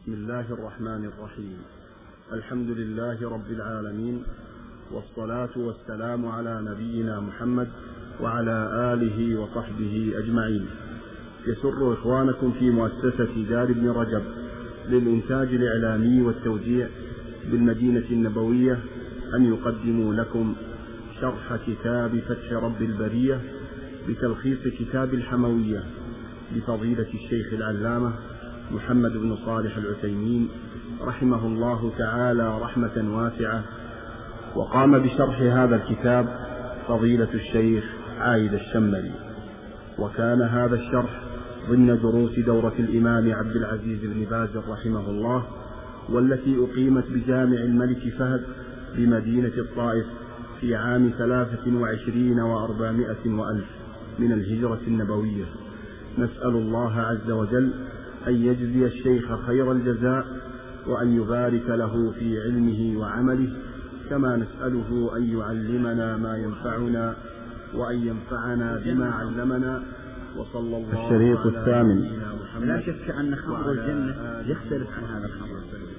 بسم الله الرحمن الرحيم. الحمد لله رب العالمين، والصلاة والسلام على نبينا محمد وعلى آله وصحبه أجمعين. يسر إخوانكم في مؤسسة دار ابن رجب للإنتاج الإعلامي والتوزيع بالمدينة النبوية أن يقدموا لكم شرح كتاب فتح رب البرية بتلخيص كتاب الحموية لفضيلة الشيخ العلامة محمد بن صالح العثيمين رحمه الله تعالى رحمة واسعة. وقام بشرح هذا الكتاب فضيلة الشيخ عايد الشمري، وكان هذا الشرح ضمن دروس دورة الإمام عبد العزيز بن باز رحمه الله، والتي أقيمت بجامع الملك فهد بمدينة الطائف في عام 23 و400 وألف من الهجرة النبوية. نسأل الله عز وجل أن يجزي الشيخ خير الجزاء، وأن يبارك له في علمه وعمله، كما نسأله أن يعلمنا ما ينفعنا وأن ينفعنا بما علمنا. وصلى الله الشريط الثامن. لا شك أن خمر الجنة يختلف عن هذا الخمر.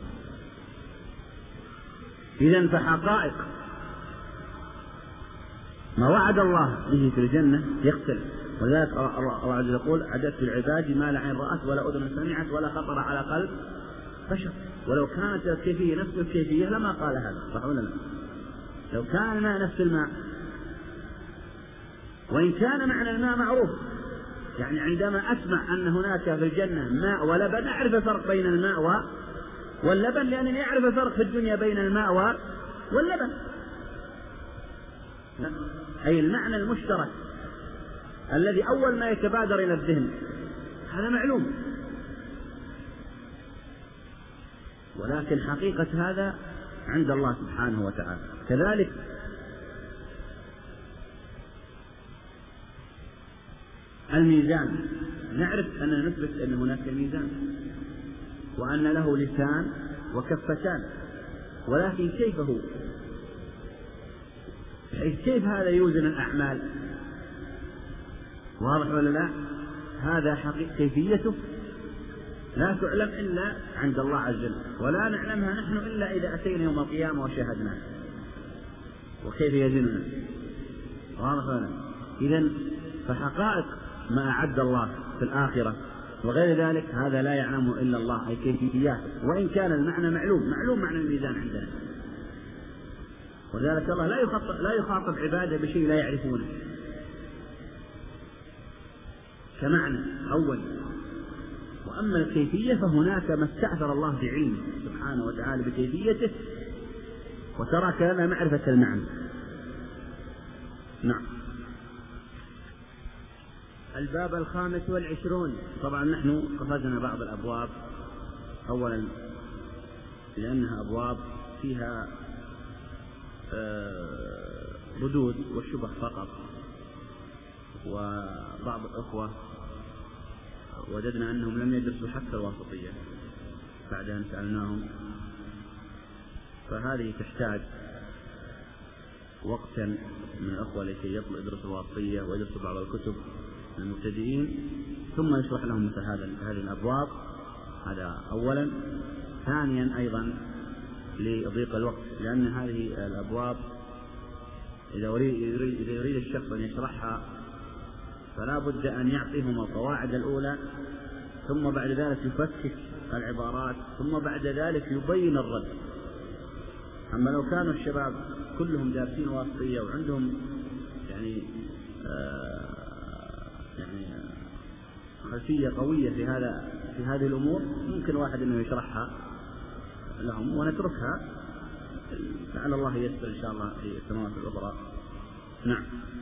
إذن فحقائق ما وعد الله به في الجنة يختلف، ولذلك الله عز وجل يقول: عددت العباد ما لا عين رأت ولا أذن سمعت ولا خطر على قلب بشر. ولو كانت الكيفية نفس الكيفية لما قال هذا، صح ولا لا؟ لو كان الماء نفس الماء، وإن كان معنى الماء معروف، يعني عندما أسمع أن هناك في الجنة ماء ولبن أعرف الفرق بين الماء واللبن، لأنني أعرف الفرق في الدنيا بين الماء واللبن، أي المعنى المشترك الذي أول ما يتبادر إلى الذهن، هذا معلوم. ولكن حقيقة هذا عند الله سبحانه وتعالى. كذلك الميزان، نعرف أن نثبت أن هناك ميزان وأن له لسان وكفتان، ولكن كيف هو؟ كيف هذا يوزن الأعمال؟ واضح ولا لا؟ هذا حقيقة كيفيته لا تعلم إلا عند الله عز وجل، ولا نعلمها نحن إلا إذا أتينا يوم القيامة وشاهدناه وكيف يزننا. واضح ولا لا؟ إذن فحقائق ما أعد الله في الآخرة وغير ذلك هذا لا يعلمه إلا الله، أي كيفيات، وإن كان المعنى معلوم معنى الميزان عندنا. ولذلك الله لا يخاطب عباده بشيء لا يعرفونه كمعنى أول. وأما الكيفية فهناك ما استأثر الله بعلمه سبحانه وتعالى بكيفيته، وترك لنا معرفة المعنى. نعم. الباب 25. طبعا نحن قصدنا بعض الأبواب، أولا لأنها أبواب فيها ردود والشبه فقط، وبعض الأخوة وجدنا أنهم لم يدرسوا حتى الواسطية بعد أن سألناهم، فهذه تحتاج وقتا من الأخوة لكي يدرسوا الواسطية ويدرسوا بعض الكتب المبتدئين، ثم يشرح لهم مثل هذه الأبواب. هذا أولا. ثانيا أيضا لضيق الوقت، لأن هذه الأبواب إذا يريد الشخص أن يشرحها فلا بد أن يعطيهم القواعد الأولى، ثم بعد ذلك يفكك العبارات، ثم بعد ذلك يبين الرد. أما لو كانوا الشباب كلهم دارسين واسطية وعندهم يعني خلفية قوية في هذه الأمور، ممكن واحد أنه يشرحها لهم ونتركها، لعل الله ييسر إن شاء الله في السنوات الأخرى. نعم.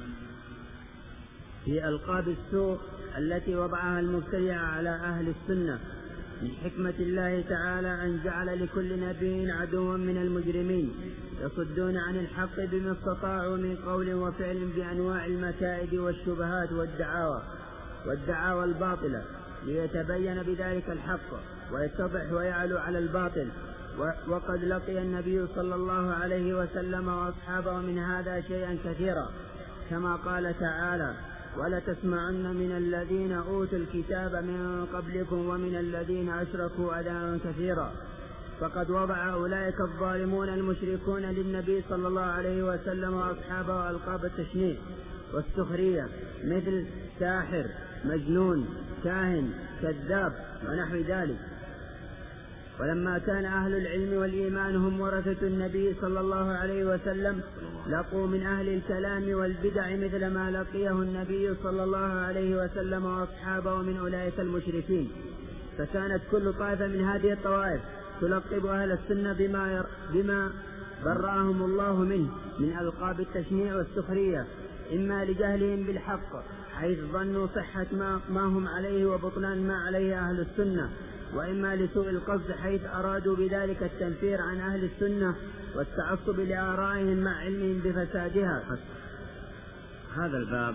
في ألقاب السوء التي وضعها المبتدع على أهل السنة. من حكمة الله تعالى أن جعل لكل نبي عدوا من المجرمين يصدون عن الحق بما استطاعوا من قول وفعل بأنواع المكائد والشبهات والدعاوى الباطلة، ليتبين بذلك الحق ويتضح ويعلو على الباطل. وقد لقي النبي صلى الله عليه وسلم وأصحابه من هذا شيئا كثيرا، كما قال تعالى: ولتسمعن من الذين أوتوا الكتاب من قبلكم ومن الذين أشركوا أذى كثيرا. فقد وضع أولئك الظالمون المشركون للنبي صلى الله عليه وسلم وأصحابه ألقاب التشنيع والسخرية مثل ساحر، مجنون، كاهن، كذاب ونحو ذلك. ولما كان أهل العلم والإيمان هم ورثة النبي صلى الله عليه وسلم لقوا من أهل الكلام والبدع مثل ما لقيه النبي صلى الله عليه وسلم وأصحابه من أولئك المشركين. فكانت كل طائفة من هذه الطوائف تلقب أهل السنة بما برأهم الله منه من ألقاب التشنيع والسخرية، إما لجهلهم بالحق حيث ظنوا صحة ما هم عليه وبطلان ما عليه أهل السنة، وإما لسوء القصد حيث أرادوا بذلك التنفير عن أهل السنة والتعصب لآرائهم مع علمهم بفسادها. هذا الباب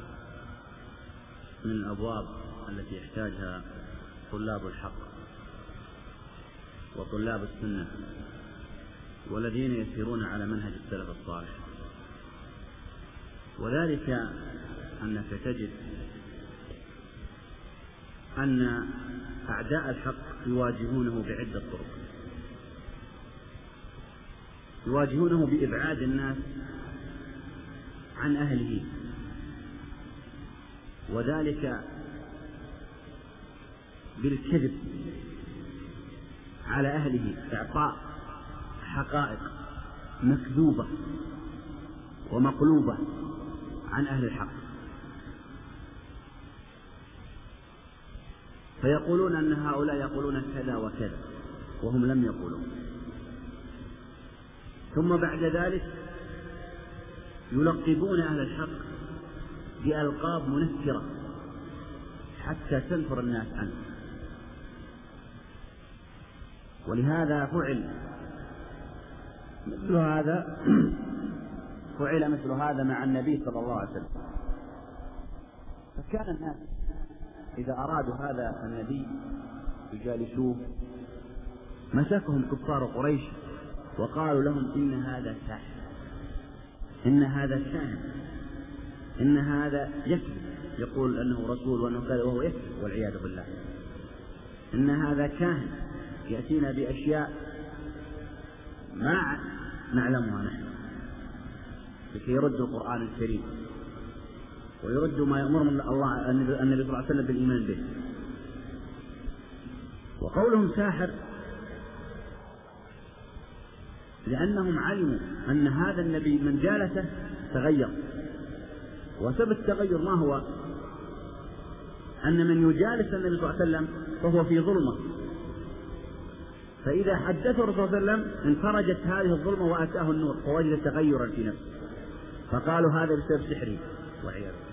من الأبواب التي يحتاجها طلاب الحق وطلاب السنة والذين يسيرون على منهج السلف الصالح، وذلك أنك تجد أن أعداء الحق يواجهونه بعدة طرق. يواجهونه بإبعاد الناس عن أهله، وذلك بالكذب على أهله، إعطاء حقائق مكذوبة ومقلوبة عن أهل الحق، فيقولون أن هؤلاء يقولون كذا وكذا وهم لم يقولوا، ثم بعد ذلك يلقبون أهل الحق بألقاب منكرة حتى تنفر الناس عنه. ولهذا فعل مثل هذا مع النبي صلى الله عليه وسلم. فكان الناس إذا أرادوا هذا النبي يجالسوه مسكهم كفار قريش وقالوا لهم إن هذا ساحر، إن هذا كاهن، إن هذا يكذب، يقول أنه رسول وأنه كذا وهو يكذب والعياذ بالله، إن هذا كاهن يأتينا بأشياء ما نعلمها نحن، لكي يردوا القرآن الكريم ويردوا ما يأمرهم الله النبي صلى الله عليه وسلم بالإيمان به. وقولهم ساحر لأنهم علموا أن هذا النبي من جالسه تغير، وسبب التغير ما هو؟ أن من يجالس النبي صلى الله عليه وسلم فهو في ظلمة، فإذا حدثه الرسول صلى الله عليه وسلم انفرجت هذه الظلمة وأتاه النور فوجد تغيرا في نفسه، فقالوا هذا بسبب سحره والعياذ بالله.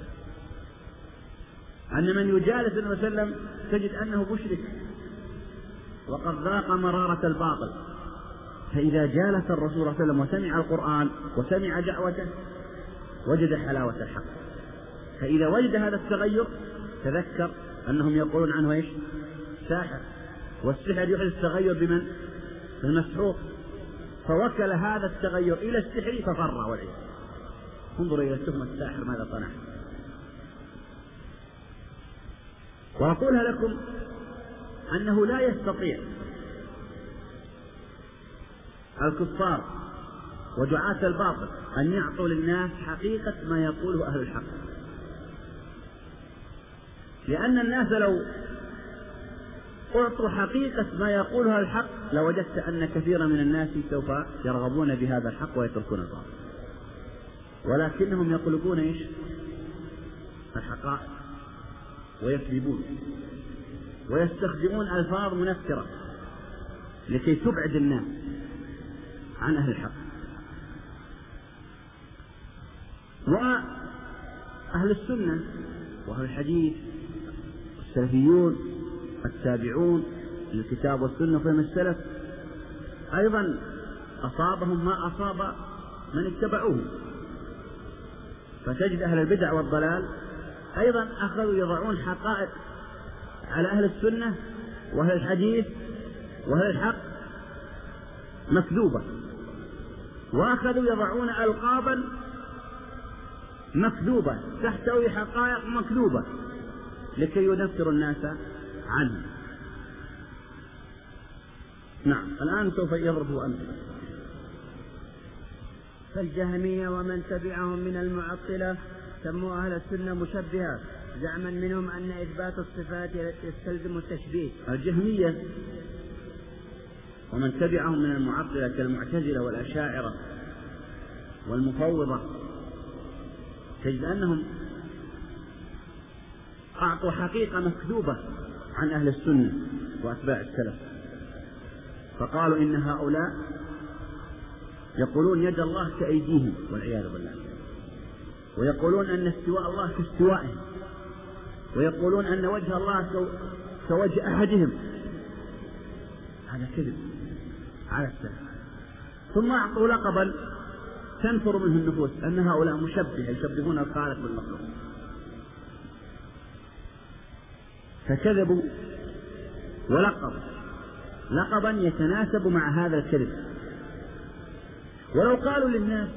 أن من يجالس النبي صلى الله عليه وسلم تجد أنه مشرك وقد ذاق مرارة الباطل، فإذا جالس الرسول صلى الله عليه وسلم وسمع القرآن وسمع دعوته وجد حلاوة الحق، فإذا وجد هذا التغير تذكر أنهم يقولون عنه إيش؟ ساحر، والسحر يحدث التغير بمن؟ المسحور، فوكل هذا التغير إلى السحر ففر والعياذ. انظروا إلى تهمة الساحر ماذا صنع. وأقولها لكم أنه لا يستطيع الكفار ودعاة الباطل أن يعطوا للناس حقيقة ما يقوله أهل الحق، لأن الناس لو أعطوا حقيقة ما يقوله الحق لوجدت أن كثيرا من الناس سوف يرغبون بهذا الحق ويتركون الباطل، ولكنهم يقلبون إيش؟ الحقائق ويكذبون ويستخدمون ألفاظ منكرة لكي تبعد الناس عن أهل الحق. وأهل السنة وأهل الحديث السلفيون التابعون للكتاب والسنة فهم السلف أيضا أصابهم ما أصاب من اتبعوهم، فتجد أهل البدع والضلال أيضا أخذوا يضعون حقائق على أهل السنة وأهل الحديث وأهل الحق مكذوبة، وأخذوا يضعون ألقابا مكذوبة تحتوي حقائق مكذوبة لكي ينفر الناس عنها. نعم، الآن سوف يضرب أمثلة. فالجهمية ومن تبعهم من المعطلة سموا أهل السنة مشبهة، زعما منهم أن إثبات الصفات يستلزم التشبيه. الجهمية ومن تبعهم من المعطلة كالمعتزلة والأشاعرة والمفوضة تجد أنهم أعطوا حقيقة مكذوبة عن أهل السنة وأتباع السلف، فقالوا إن هؤلاء يقولون يد الله كأيديهم والعياذ بالله، ويقولون أن استواء الله كاستوائهم، ويقولون أن وجه الله كوجه أحدهم. هذا كذب على السلف. ثم أعطوا لقبا تنفر منه النفوس أن هؤلاء مشبهة يشبهون الخالق بالمخلوق، فكذبوا ولقبوا لقبا يتناسب مع هذا الكذب. ولو قالوا للناس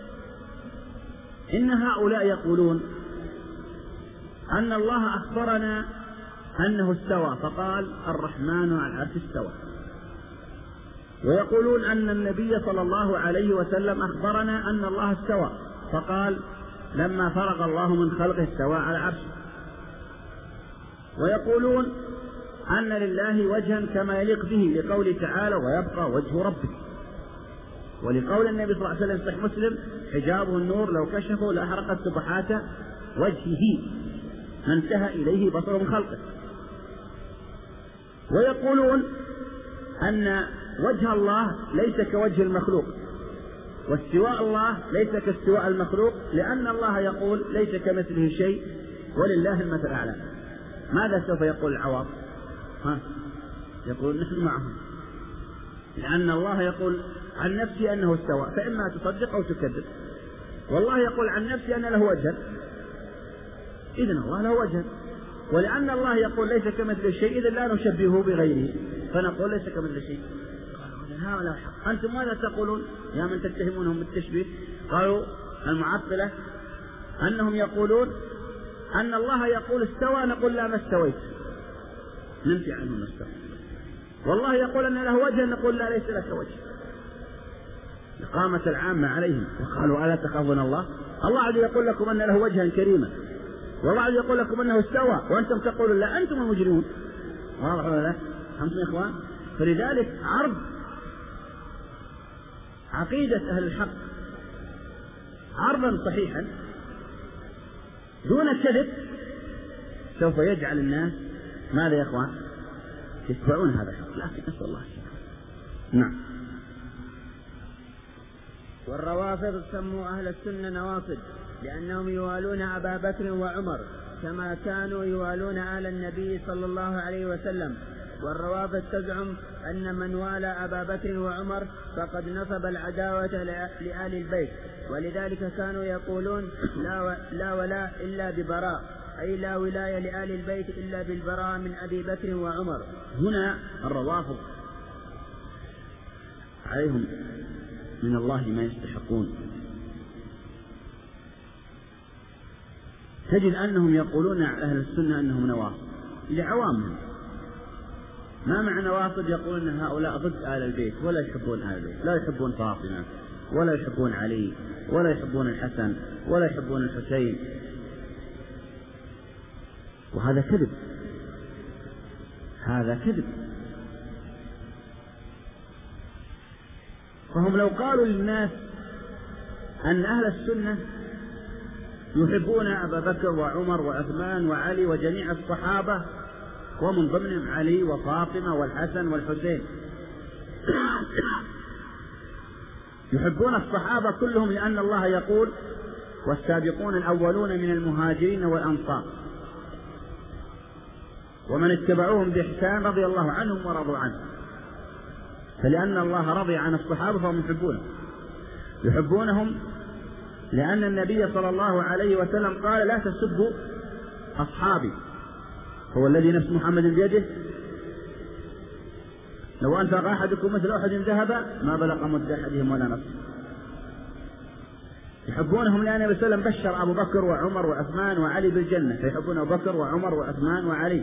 إن هؤلاء يقولون أن الله أخبرنا أنه استوى فقال الرحمن على العرش استوى، ويقولون أن النبي صلى الله عليه وسلم أخبرنا أن الله استوى فقال لما فرغ الله من خلقه استوى على عرشه، ويقولون أن لله وجها كما يليق به لقوله تعالى ويبقى وجه ربك، ولقول النبي صلى الله عليه وسلم صحيح مسلم حجابه النور لو كشفه لأحرقت سبحات وجهه ما انتهى إليه بصره من خلقه. ويقولون أن وجه الله ليس كوجه المخلوق، واستواء الله ليس كاستواء المخلوق، لأن الله يقول ليس كمثله شيء ولله المثل الأعلى. ماذا سوف يقول العوام؟ يقول نحن معهم، لأن الله يقول عن نفسه أنه استوى، فإما تصدق أو تكذب. والله يقول عن نفسه أن له وجه، إذن الله له وجه، ولأن الله يقول ليس كمثل شيء إذن لا نشبهه بغيره فنقول ليس كمثل شيء. قالوا هؤلاء حق. أنتم ماذا تقولون يا من تتهمونهم بالتشبيه؟ قالوا المعطلة أنهم يقولون أن الله يقول استوى نقول لا ما استويت، ننفي عنه ما استوى. والله يقول أن له وجه نقول لا ليس لك وجه. قامت العامة عليهم وقالوا ألا تخافون الله؟ الله عز يقول لكم أن له وجها كريما، والله عز يقول لكم أنه استوى وأنتم تقولون لا، أنتم المجرمون. واضح ولا لا؟ أنتم يا إخوان. فلذلك عرض عقيدة أهل الحق عرضا صحيحا دون كذب سوف يجعل الناس ماذا يا إخوان؟ يتبعون هذا الحق، لكن نسأل الله السلامة. نعم. والروافض سموا أهل السنة نواصب لأنهم يوالون أبا بكر وعمر كما كانوا يوالون آل النبي صلى الله عليه وسلم. والروافض تزعم أن من والى أبا بكر وعمر فقد نصب العداوة لآل البيت، ولذلك كانوا يقولون لا ولاء إلا ببراء، أي لا ولاية لآل البيت إلا بالبراء من أبي بكر وعمر. هنا الروافض عليهم من الله ما يستحقون. تجد أنهم يقولون عن أهل السنة أنهم نواصب لعوامهم. ما معنى نواصب؟ يقولون أن هؤلاء ضد آل البيت ولا يحبون آل البيت، لا يحبون فاطمة ولا يحبون علي ولا يحبون الحسن ولا يحبون الحسين، وهذا كذب، هذا كذب. فهم لو قالوا للناس أن أهل السنة يحبون أبا بكر وعمر وعثمان وعلي وجميع الصحابة ومن ضمنهم علي وفاطمة والحسن والحسين، يحبون الصحابة كلهم لأن الله يقول والسابقون الأولون من المهاجرين والأنصار ومن اتبعوهم بإحسان رضي الله عنهم ورضوا عنه، فلأن الله رضي عن الصحابة فهم يحبونهم لأن النبي صلى الله عليه وسلم قال لا تسبوا أصحابي، هو الذي نفس محمد بيده لو أنفق أحدكم مثل أحد ذهب ما بلغ مد أحدهم ولا نصف. يحبونهم لأن النبي صلى الله عليه وسلم بشر أبو بكر وعمر وعثمان وعلي بالجنة، فيحبون أبو بكر وعمر وعثمان وعلي.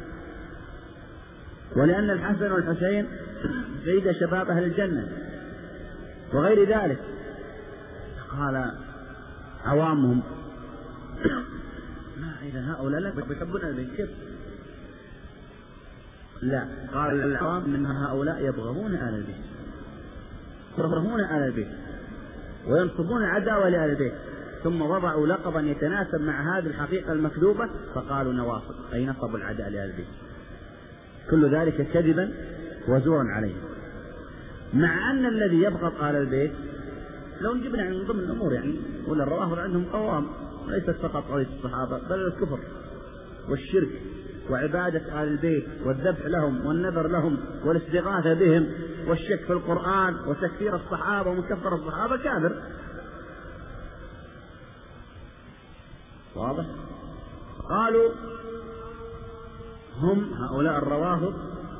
ولأن الحسن والحسين سيد شباب أهل الجنة وغير ذلك. قال عوامهم ما إذا هؤلاء لا يحبون البيت كيف؟ لا، قال العوام من هؤلاء يبغضون آل البيت، يكرهون آل البيت وينصبون العداوة لآل البيت، ثم وضعوا لقبا يتناسب مع هذه الحقيقة المكذوبة فقالوا نواصب، أي نصبوا العداء لآل البيت. كل ذلك كذبا وزورا عليه. مع أن الذي يبغض آل البيت لو نجبنا من ضمن الأمور يعني، ولا الروافض عندهم قوام ليست فقط قضية الصحابة بل الكفر والشرك وعبادة آل البيت والذبح لهم والنذر لهم والاستغاثة بهم والشك في القرآن وتكفير الصحابة ومكفر الصحابة كافر. واضح؟ قالوا هم هؤلاء الروافض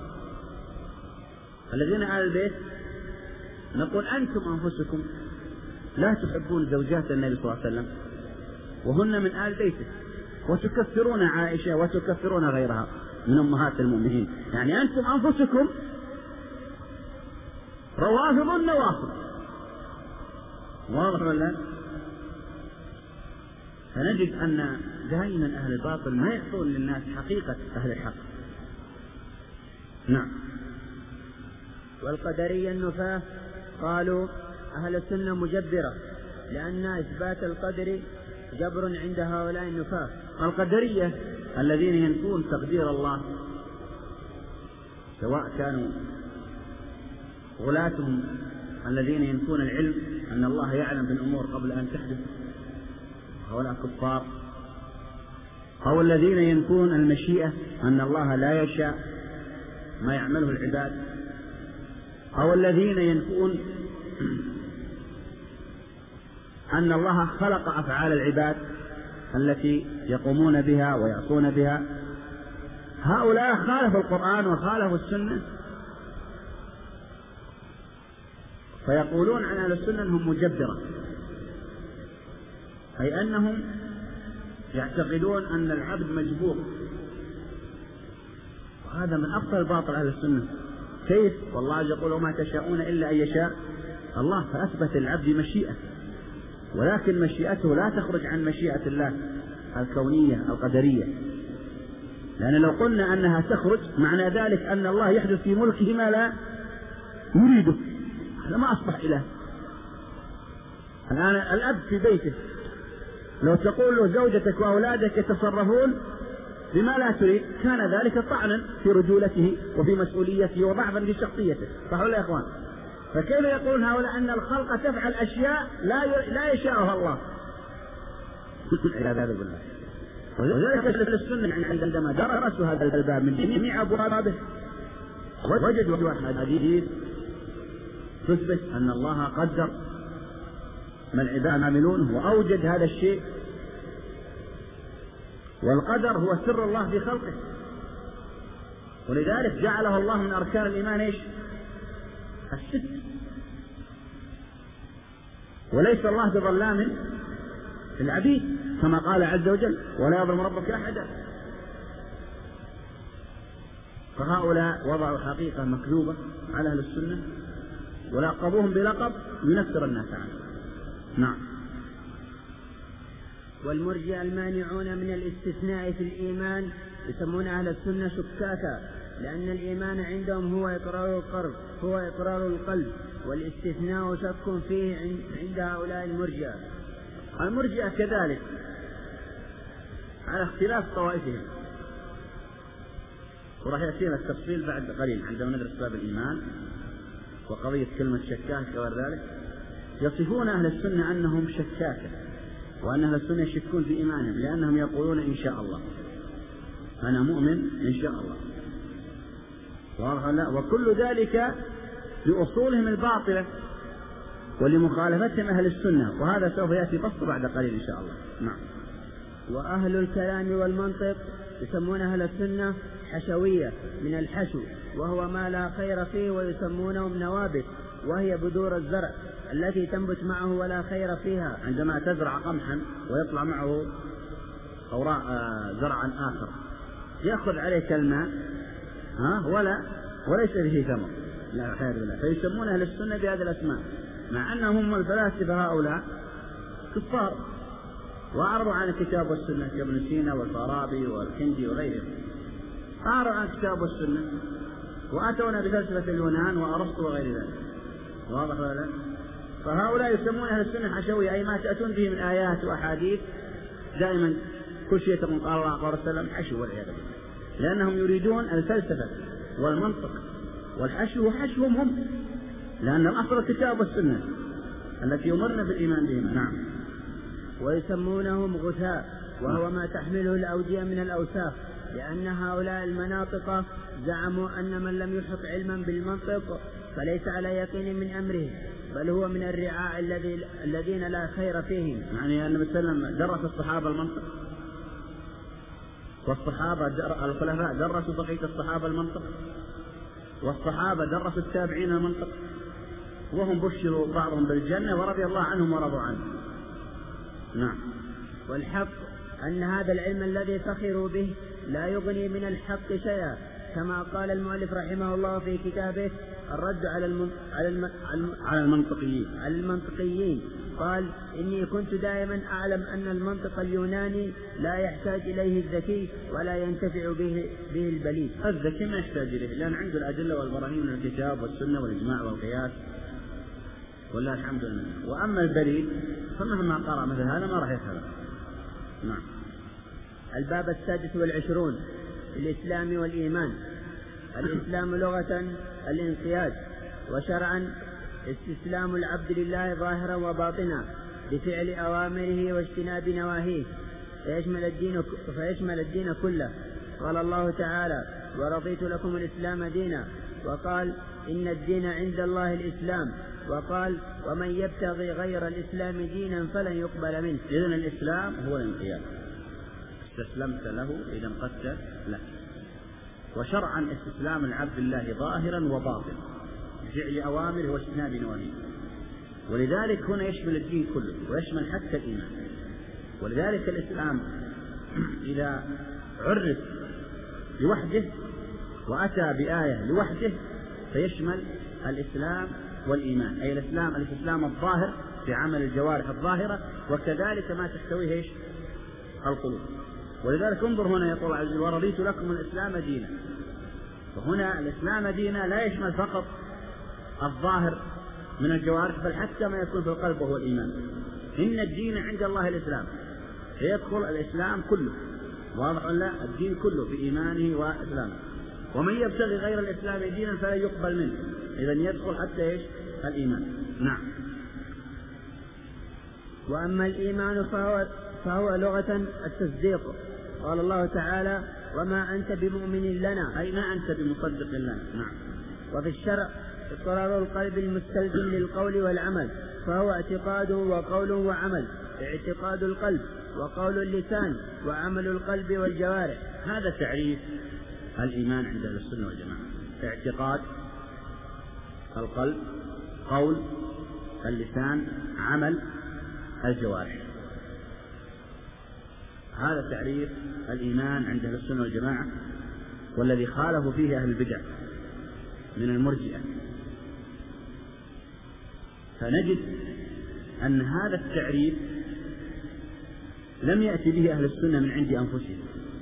الذين آل البيت، نقول أنتم أنفسكم لا تحبون زوجات النبي صلى الله عليه وسلم وهن من آل بيته، وتكفرون عائشة وتكفرون غيرها من أمهات المؤمنين، يعني أنتم أنفسكم روافض نوافض. واضح ولا؟ فنجد أن دائما أهل الباطل ما يعطون للناس حقيقة أهل الحق. نعم. والقدرية النفاة قالوا أهل السنة مجبرة، لأن إثبات القدر جبر عند هؤلاء النفاة. القدرية الذين ينفون تقدير الله، سواء كانوا غلاتهم الذين ينفون العلم أن الله يعلم بالأمور قبل أن تحدث، هؤلاء كفار، أو الذين ينفون المشيئة أن الله لا يشاء ما يعمله العباد، أو الذين ينفون أن الله خلق أفعال العباد التي يقومون بها ويعصون بها. هؤلاء خالفوا القرآن وخالفوا السنة، فيقولون عن أهل السنة أنهم مجبرة، أي أنهم يعتقدون أن العبد مجبور، وهذا من أبطل باطل أهل السنة. كيف؟ والله يقول وما تشاءون إلا أن يشاء الله، فأثبت العبد مشيئة، ولكن مشيئته لا تخرج عن مشيئة الله الكونية القدرية، لأن لو قلنا أنها تخرج معنى ذلك أن الله يحدث في ملكه ما لا يريده، هذا ما أصبح إله. الآن الأب في بيته لو تقول له زوجتك وأولادك يتصرفون بما لا تريد كان ذلك طعنا في رجولته وفي مسؤوليته وضعفا في شخصيته، صح ولا يا إخوان؟ فكيف يقولون هؤلاء أن الخلق تفعل أشياء لا يشاءها الله؟ عياذ بالله. وذلك أهل السنة عندما درسوا هذا الباب من جميع أبوابه وجدوا أحاديث تثبت أن الله قدر ما العباد يعملونه وأوجد هذا الشيء، والقدر هو سر الله في خلقه، ولذلك جعله الله من أركان الإيمان إيش؟ الست. وليس الله بظلام للعبيد كما قال عز وجل ولا يظلم ربك أحدا. فهؤلاء وضعوا حقيقة مكذوبة على أهل السنة ولقبوهم بلقب ينفر الناس عنه. نعم. والمرجئة المانعون من الاستثناء في الإيمان يسمون أهل السنة شكاكا، لأن الإيمان عندهم هو إقرار القلب، والاستثناء شك فيه عند هؤلاء المرجئة. المرجئة كذلك على اختلاف طوائفهم، وراح يأتينا التفصيل بعد قليل عندما ندرس باب الإيمان وقضية كلمة شكاك وغير ذلك. يصفون أهل السنة أنهم شكاكة، وأن أهل السنة يشكون في إيمانهم لأنهم يقولون إن شاء الله، أنا مؤمن إن شاء الله، وكل ذلك لأصولهم الباطلة ولمخالفتهم أهل السنة، وهذا سوف يأتي فصل بعد قليل إن شاء الله. نعم. وأهل الكلام والمنطق يسمون أهل السنة حشوية من الحشو، وهو ما لا خير فيه، ويسمونهم نوابت، وهي بذور الزرع التي تنبت معه ولا خير فيها. عندما تزرع قمحا ويطلع معه زرعا آخر يأخذ عليه الماء وليس به ثمر، لا خير بالله، فيسمون أهل السنة بهذه الأسماء، مع أنهم الفلاسفة هؤلاء كفار وأعرضوا عن الكتاب والسنة كابن سينا والفارابي والكندي وغيرهم، أعرضوا عن الكتاب والسنة وأتونا بفلسفة اليونان وأرسطو وغير ذلك. واضح ولا؟ فهؤلاء يسمون أهل السنة حشوية، أي ما تأتون به من آيات وأحاديث دائما كل شيء تقول قال الله قال السلام حشو والعياذ بالله، لأنهم يريدون الفلسفة والمنطق، والحشو حشوهم هم، لأن الأصل الكتاب والسنة التي يمرنا بالإيمان بهما. نعم. ويسمونهم غثاء، وهو ما تحمله الأودية من الأوساخ، لأن هؤلاء المناطق زعموا أن من لم يحق علما بالمنطق فليس على يقين من أمره، بل هو من الرعاع الذين لا خير فيهم. يعني النبي صلى الله عليه وسلم درس الصحابة المنطق، والصحابة الخلفاء درسوا بقية الصحابة المنطق، والصحابة درسوا التابعين المنطق، وهم بشروا بعضهم بالجنة ورضي الله عنهم ورضوا عنه. نعم. والحق أن هذا العلم الذي فخروا به لا يغني من الحق شيئا، كما قال المؤلف رحمه الله في كتابه الرد على المنطقيين، قال: إني كنت دائما أعلم أن المنطق اليوناني لا يحتاج إليه الذكي ولا ينتفع به البليد. الذكي ما يحتاج إليه، لأن عنده الأدلة والبراهين من الكتاب والسنة والإجماع والقياس، والله الحمد لله. وأما البليد فمهما قرأ مثل هذا ما راح يفهم. نعم. الباب 26 الإسلام والإيمان. الإسلام لغة الانقياد، وشرعا استسلام العبد لله ظاهرا وباطنا بفعل أوامره واجتناب نواهيه، فيشمل الدين كله. قال الله تعالى: ورضيت لكم الإسلام دينا، وقال: إن الدين عند الله الإسلام، وقال: ومن يبتغي غير الإسلام دينا فلن يقبل منه. إذن الإسلام هو الانقياد، استسلمت له إذا انقدت له. وشرعا استسلام العبد الله ظاهرا وباطنا بفعل أوامره واجتناب نواهيه، ولذلك هنا يشمل الدين كله ويشمل حتى الإيمان. ولذلك الإسلام إذا عرف لوحده وأتى بآية لوحده فيشمل الإسلام والإيمان، أي الإسلام الظاهر في عمل الجوارح الظاهرة، وكذلك ما تحتويه القلوب. ولذلك انظر هنا يقول عز وجل: ورضيت لكم الإسلام دينا. فهنا الإسلام دينا لا يشمل فقط الظاهر من الجوارح، بل حتى ما يكون في القلب وهو الإيمان. إن الدين عند الله الإسلام، فيدخل الإسلام كله. واضح ولا؟ الدين كله في إيمانه وإسلامه. ومن يبتغي غير الإسلام دينا فلا يقبل منه، إذن يدخل حتى الإيمان. نعم. وأما الإيمان فهو لغة التصديق. قال الله تعالى: وما أنت بمؤمن لنا، أي ما أنت بمصدق لنا. نعم. وفي الشرع اقرار القلب المستلزم للقول والعمل، فهو اعتقاد وقول وعمل. اعتقاد القلب وقول اللسان وعمل القلب والجوارح. هذا تعريف الإيمان عند أهل السنة والجماعة: اعتقاد القلب، قول اللسان، عمل الجوارح. هذا تعريف الإيمان عند أهل السنة والجماعة، والذي خالفوا فيه أهل البدع من المرجئة. فنجد أن هذا التعريف لم يأتي به أهل السنة من عند أنفسهم،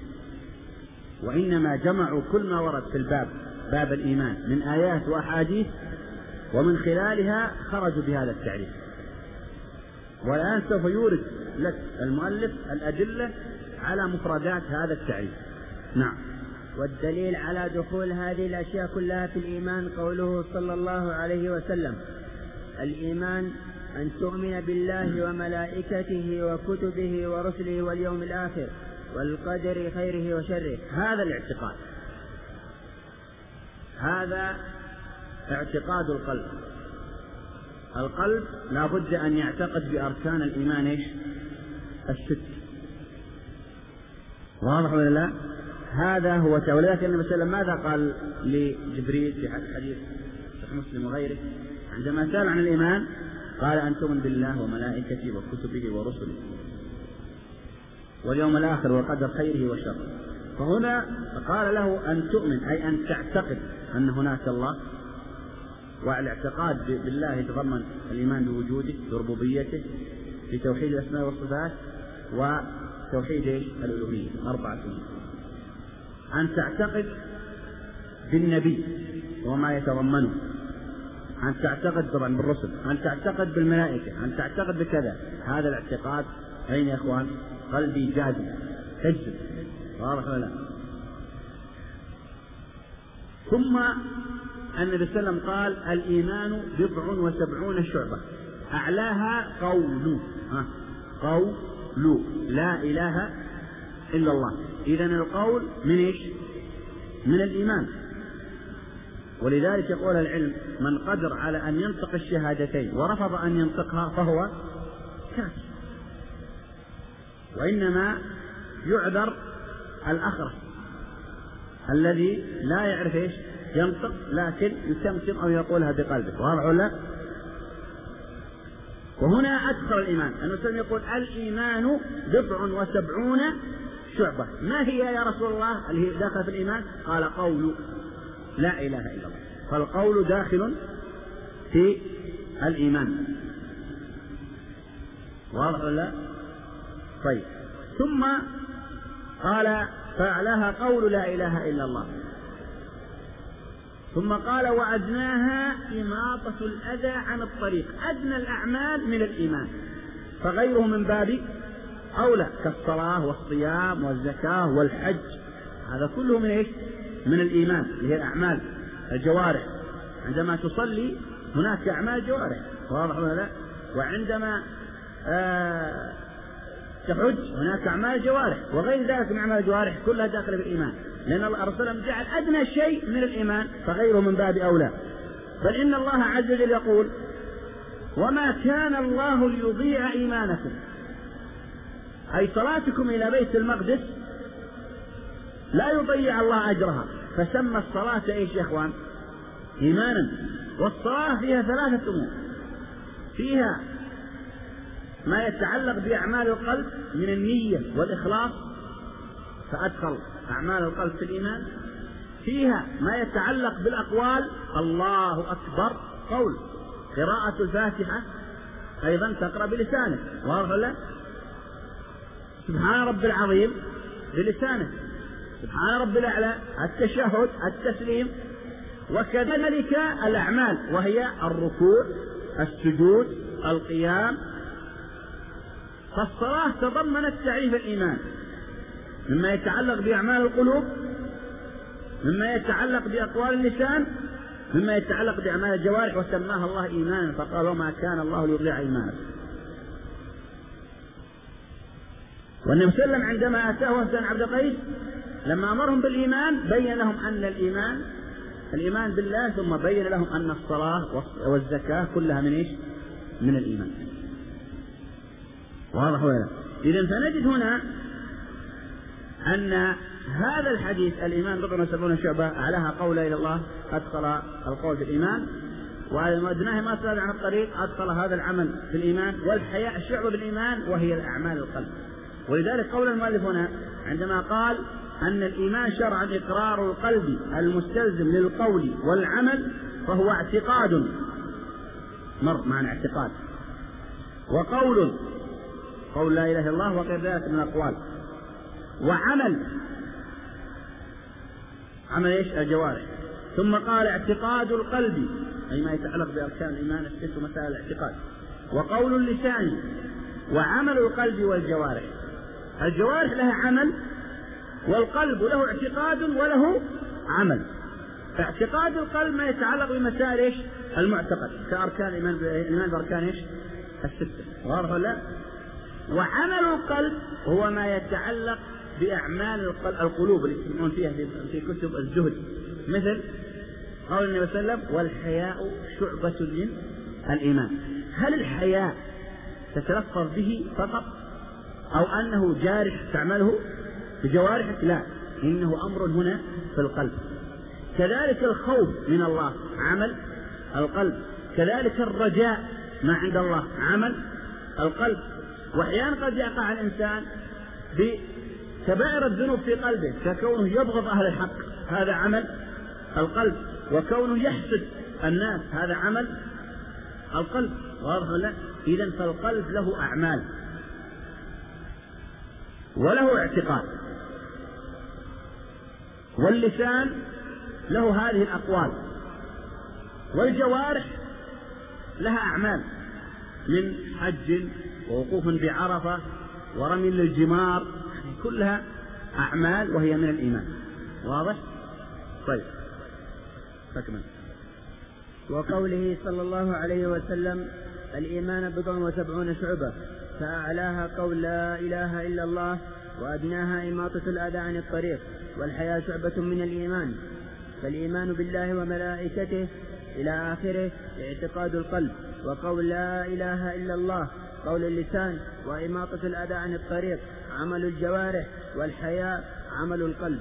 وإنما جمعوا كل ما ورد في باب الإيمان من آيات وأحاديث، ومن خلالها خرجوا بهذا التعريف. والآن سوف يورد لك المؤلف الأدلة على مفردات هذا التعريف. نعم. والدليل على دخول هذه الأشياء كلها في الإيمان قوله صلى الله عليه وسلم: الإيمان أن تؤمن بالله وملائكته وكتبه ورسله واليوم الآخر والقدر خيره وشره. هذا الاعتقاد، هذا اعتقاد القلب. القلب لا بد أن يعتقد بأركان الإيمان الست. واضح ولا لا؟ هذا هو. ولذلك النبي صلى الله عليه وسلم ماذا قال لجبريل في حديث مسلم وغيره عندما سأل عن الإيمان؟ قال أن تؤمن بالله وملائكته وكتبه ورسله واليوم الآخر والقدر خيره وشره. فهنا قال له أن تؤمن أي أن تعتقد أن هناك الله، والاعتقاد بالله يتضمن الإيمان بوجوده بربوبيته بتوحيد الأسماء والصفات وتوحيد الألوهية 4 أمور. أن تعتقد بالنبي وما يتضمنه، أن تعتقد طبعا بالرسل، أن تعتقد بالملائكة، أن تعتقد بكذا. هذا الاعتقاد أين يا إخوان؟ قلبي جازم تجزم، واضح ولا لا؟ ثم النبي صلى الله عليه وسلم قال الإيمان 79 شعبة أعلاها قول لا إله إلا الله. إذن القول من إيش؟ من الإيمان. ولذلك يقول العلم من قدر على أن ينطق الشهادتين ورفض أن ينطقها فهو كافر، وإنما يعذر الأخرس الذي لا يعرف إيش ينطق لكن يتمتم أو يقولها بقلبه، واضح ولا؟ وهنا أدخل الإيمان. المسلم يقول الإيمان 79 شعبة. ما هي يا رسول الله اللي هي داخل في الإيمان؟ قال قول لا إله إلا الله. فالقول داخل في الإيمان، واضح ولا؟ طيب، ثم قال فأعلاها قول لا إله إلا الله. ثم قال وأدناها إماطة الأذى عن الطريق. أدنى الأعمال من الإيمان، فغيره من باب أولى كالصلاة والصيام والزكاة والحج، هذا كله من إيش؟ من الإيمان، اللي هي الأعمال الجوارح. عندما تصلي هناك أعمال جوارح، واضح ولا لا؟ وعندما تحج هناك أعمال جوارح، وغير ذلك من أعمال الجوارح كلها داخلة في الإيمان، لأن الله رسول جعل أدنى شيء من الإيمان فغيره من باب أولى. بل إن الله عز وجل يقول وما كان الله ليضيع إيمانكم، أي صلاتكم إلى بيت المقدس لا يضيع الله أجرها، فسمى الصلاة إيش يا إخوان؟ إيمانا. والصلاة فيها 3 أمور، فيها ما يتعلق بأعمال القلب من النية والإخلاص فأدخل أعمال القلب في الإيمان، فيها ما يتعلق بالأقوال الله أكبر قول، قراءة الفاتحة أيضا تقرأ بلسانك، واضح ولا؟ سبحان رب العظيم بلسانك، سبحان رب الأعلى، التشهد، التسليم، وكذلك الأعمال وهي الركوع، السجود، القيام. فالصلاة تضمنت تعريف الإيمان مما يتعلق بأعمال القلوب، مما يتعلق بأقوال اللسان، مما يتعلق بأعمال الجوارح، وسماها الله إيمانا فقال وما كان الله ليضيع إيمانكم. والنبي صلى الله عليه وسلم عندما أتاه وفد عبد قيس لما أمرهم بالإيمان بين لهم أن الإيمان بالله، ثم بين لهم أن الصلاة والزكاة كلها من إيش؟ من الإيمان، واضح ولا؟ إذن فنجد هنا أن هذا الحديث الإيمان 79 شعبة أعلاها قول إلى الله أدخل القول في الإيمان، وأدناها ما تبعد عن الطريق أدخل هذا العمل في الإيمان، والحياء شعبة بالإيمان وهي الأعمال القلب. ولذلك قول المؤلف هنا عندما قال أن الإيمان شرعا إقرار القلب المستلزم للقول والعمل، فهو اعتقاد، معنى اعتقاد، وقول لا إله إلا الله وغير ذلك من الأقوال، وعمل إيش؟ الجوارح. ثم قال اعتقاد القلب أي ما يتعلق بأركان الإيمان الست ومسائل الاعتقاد، وقول اللسان، وعمل القلب والجوارح. الجوارح لها عمل، والقلب له اعتقاد وله عمل. اعتقاد القلب ما يتعلق بمسائل إيش؟ المعتقد كأركان الإيمان بأركان إيش؟ الستة، واضح ولا؟ وعمل القلب هو ما يتعلق بأعمال القلوب اللي يسمون فيها في كتب الزهد، مثل قول النبي صلى الله عليه وسلم والحياء شعبة من الإيمان. هل الحياء تتلفظ به فقط أو أنه جارح تعمله بجوارحك؟ لا، إنه أمر هنا في القلب. كذلك الخوف من الله عمل القلب، كذلك الرجاء ما عند الله عمل القلب. وأحيانا قد يقع الإنسان بكبائر الذنوب في قلبه، ككونه يبغض أهل الحق، هذا عمل القلب، وكونه يحسد الناس، هذا عمل القلب. واضح ولا؟ إذن فالقلب له أعمال وله اعتقاد، واللسان له هذه الأقوال، والجوارح لها أعمال من حج ووقوف بعرفة ورمي للجمار، كلها أعمال وهي من الإيمان. واضح؟ طيب فكمل. وقوله صلى الله عليه وسلم: الإيمان 70 شعبة، فأعلاها قول لا إله إلا الله، وأدناها إماطة الأذى عن الطريق، والحياة شعبة من الإيمان. فالإيمان بالله وملائكته إلى آخره اعتقاد القلب، وقول لا إله إلا الله قول اللسان، وإماطة الأذى عن الطريق عمل الجوارح، والحياء عمل القلب.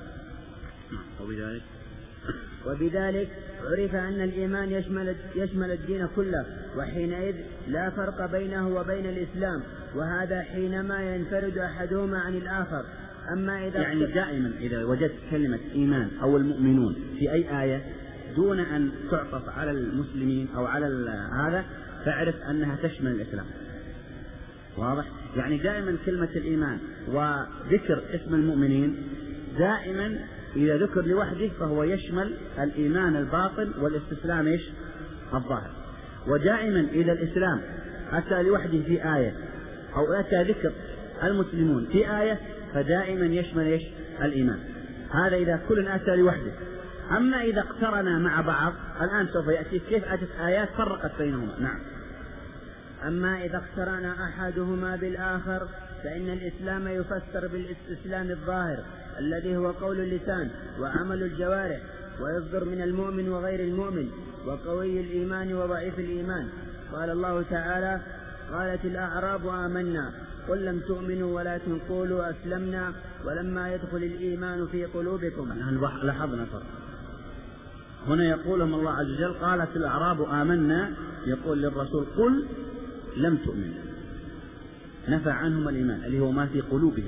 وبذلك عرف أن الإيمان يشمل الدين كله، وحينئذ لا فرق بينه وبين الإسلام، وهذا حينما ينفرد أحدهما عن الآخر. أما إذا يعني دائما إذا وجدت كلمة إيمان أو المؤمنون في أي آية دون أن تعطف على المسلمين أو على هذا، فاعرف أنها تشمل الإسلام. واضح؟ يعني دائما كلمة الإيمان وذكر اسم المؤمنين دائما إذا ذكر لوحده فهو يشمل الإيمان الباطن والاستسلام إيش؟ الظاهر. ودائما إذا الإسلام أتى لوحده في آية أو أتى ذكر المسلمون في آية فدائما يشمل إيش؟ الإيمان. هذا إذا كل أتى لوحده. أما إذا اقترنا مع بعض الآن سوف يأتي كيف أتت آيات فرقت بينهما. نعم. أما إذا اقترن أحدهما بالآخر فإن الإسلام يفسر بالاستسلام الظاهر الذي هو قول اللسان وعمل الجوارح، ويصدر من المؤمن وغير المؤمن، وقوي الإيمان وضعيف الإيمان. قال الله تعالى: قالت الأعراب آمنا قل لم تؤمنوا ولكن قولوا أسلمنا ولما يدخل الإيمان في قلوبكم. لاحظنا فرق هنا، يقولهم الله عز وجل: قالت الأعراب آمنا، يقول للرسول: قل لم تؤمنوا، نفى عنهم الإيمان اللي هو ما في قلوبهم،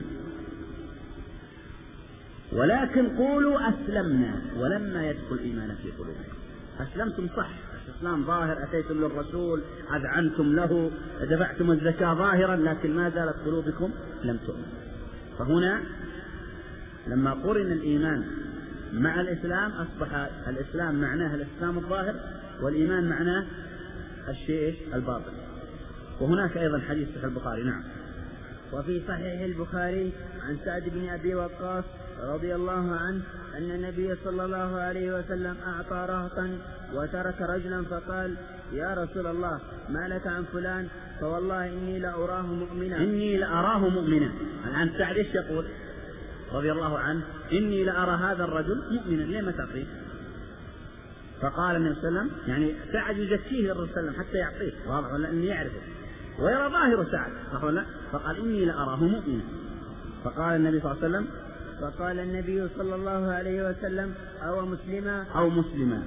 ولكن قولوا أسلمنا ولما يدخل الإيمان في قلوبكم. أسلمتم صح، إسلام ظاهر، أتيتم للرسول، أذعنتم له، دفعتم الزكاة ظاهرا، لكن ما زالت قلوبكم لم تؤمن. فهنا لما قرن الإيمان مع الإسلام أصبح الإسلام معناه الإسلام الظاهر، والإيمان معناه الشيء الباطن. وهناك أيضا حديث في البخاري. نعم. وفي صحيح البخاري عن سعد بن أبي وقاص رضي الله عنه أن النبي صلى الله عليه وسلم أعطى رهطا وترك رجلا، فقال: يا رسول الله ما لك عن فلان؟ فوالله إني لأراه مؤمنا. إني لأراه مؤمنا. الآن سعد إيش يقول رضي الله عنه؟ إني لأرى هذا الرجل مؤمنا، ليه ما تعطيه؟ فقال النبي صلى الله عليه وسلم، يعني سعد يزكيه الرسول صلى الله عليه وسلم حتى يعطيه، واضح ولا؟ إني يعرفه ويرى ظاهر سعد، صح ولا؟ فقال: إني لأراه مؤمنا. فقال النبي صلى الله عليه وسلم: فقال النبي صلى الله عليه وسلم: أو مسلما. أو مسلما.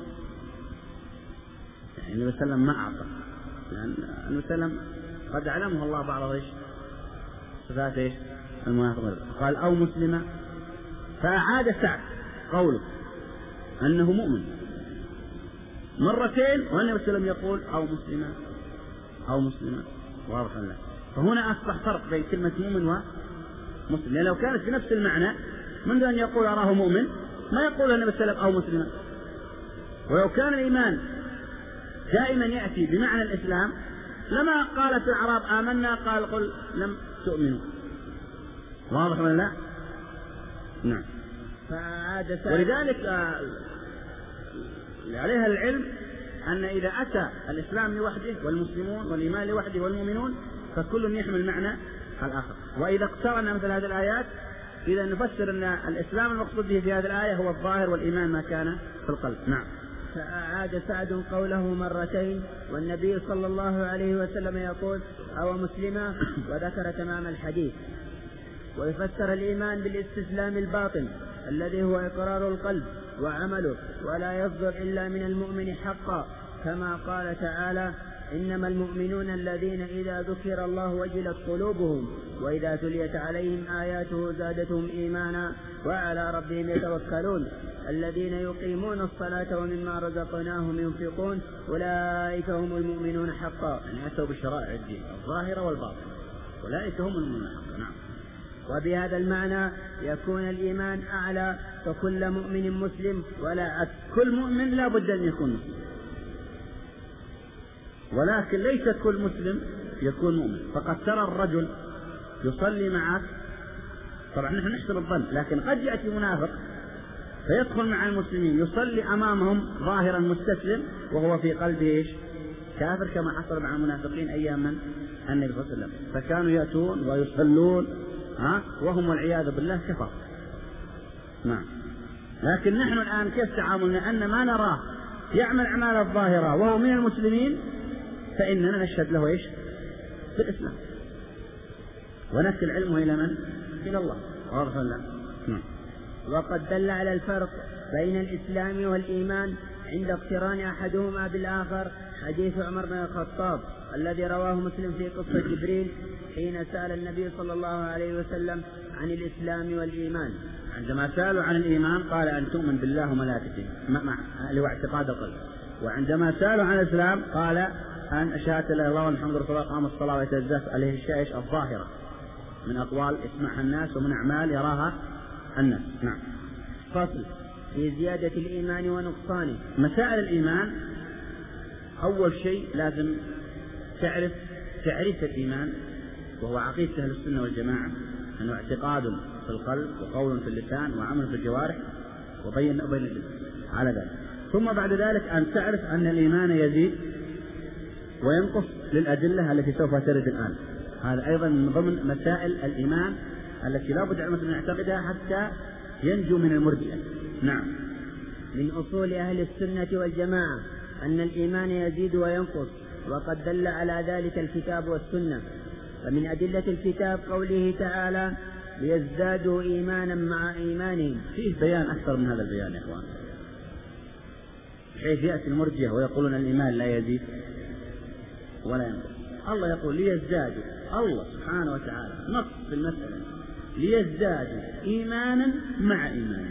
يعني النبي صلى الله عليه وسلم ما أعطى، لأن النبي صلى الله عليه وسلم قد علمه الله بعض إيش؟ صفات إيش؟ المنافقين. قال: أو مسلما. فأعاد سعد قوله أنه مؤمن مرتين، والنبي صلى الله عليه وسلم يقول: أو مسلما أو مسلما. واضح ولا؟ فهنا أصبح فرق بين كلمة مؤمن ومسلم، لأن لو كانت بنفس المعنى منذ أن يقول أراه مؤمن ما يقول النبي صلى الله عليه وسلم أو مسلما. ولو كان الإيمان دائما يأتي بمعنى الإسلام لما قالت الأعراب آمنا قال: قل لم تؤمنوا. واضح ولا لا؟ نعم. ولذلك عليها العلم أن إذا أتى الإسلام لوحده والمسلمون والإيمان لوحده والمؤمنون فكل يحمل معنى الآخر. وإذا اقترنا مثل هذه الآيات إذا نفسر أن الإسلام المقصود به في هذه الآية هو الظاهر، والإيمان ما كان في القلب. نعم. فأعاد سعد قوله مرتين، والنبي صلى الله عليه وسلم يقول: أو مسلما، وذكر تمام الحديث. ويفسر الإيمان بالاستسلام الباطن الذي هو إقرار القلب وعمله، ولا يصدر إلا من المؤمن حقا، كما قال تعالى: إنما المؤمنون الذين إذا ذكر الله وجلت قلوبهم وإذا تليت عليهم آياته زادتهم إيمانا وعلى ربهم يتوكلون الذين يقيمون الصلاة ومما رزقناهم ينفقون أولئك هم المؤمنون حقا. يعني أتوا بشرائع الدين الظاهرة والباطنة، أولئك هم المؤمنون حقا. نعم. وبهذا المعنى يكون الإيمان أعلى، فكل مؤمن مسلم ولا عكس. كل مؤمن لا بد أن يكون مسلم، ولكن ليس كل مسلم يكون مؤمن. فقد ترى الرجل يصلي معك، طبعا نحن نحسن الظن، لكن قد يأتي منافق فيدخل مع المسلمين يصلي أمامهم ظاهرا مستسلم وهو في قلبه إيش؟ كافر، كما حصل مع المنافقين أيام من النبي صلى الله عليه وسلم، فكانوا يأتون ويصلون وهم والعياذ بالله كفر. نعم. لكن نحن الآن كيف تعاملنا؟ أن ما نراه يعمل أعمال الظاهرة وهو من المسلمين فإننا نشهد له إيش؟ بالإسلام، ونكل علمه إلى من؟ إلى الله. واضح ولا؟ وقد دل على الفرق بين الإسلام والإيمان عند اقتران أحدهما بالآخر حديث عمر بن الخطاب الذي رواه مسلم في قصة جبريل حين سأل النبي صلى الله عليه وسلم عن الإسلام والإيمان. عندما سألوا عن الإيمان قال أن تؤمن بالله وملائكته اللي هو اعتقاد القلب، وعندما سألوا عن الإسلام قال أن أشهد لا إله إلا الله ومحمد رسول الله قام الصلاة ويتزكى عليه الشيء الظاهرة من أقوال يسمعها الناس ومن أعمال يراها الناس. نعم. فصل في زيادة الإيمان ونقصانه. مسائل الإيمان، أول شيء لازم تعريف الإيمان، وهو عقيدة أهل السنة والجماعة أنه اعتقاد في القلب وقول في اللسان وعمل في الجوارح وبين على ذلك. ثم بعد ذلك أن تعرف أن الإيمان يزيد وينقص للأدلة التي سوف ترد الآن. هذا أيضا من ضمن مسائل الإيمان التي لا بد المسلم أن يعتقدها حتى ينجو من المرجئة. نعم. من أصول أهل السنة والجماعة أن الإيمان يزيد وينقص، وقد دل على ذلك الكتاب والسنة. ومن أدلة الكتاب قوله تعالى ليزدادوا إيمانا مع إيمانهم. فيه بيان أكثر من هذا البيان يا إخوان، حيث يأتي المرجئة ويقولون الإيمان لا يزيد ولا ينقص. الله يقول ليزدادوا، الله سبحانه وتعالى نص في المسألة ليزدادوا إيمانا مع إيمانهم.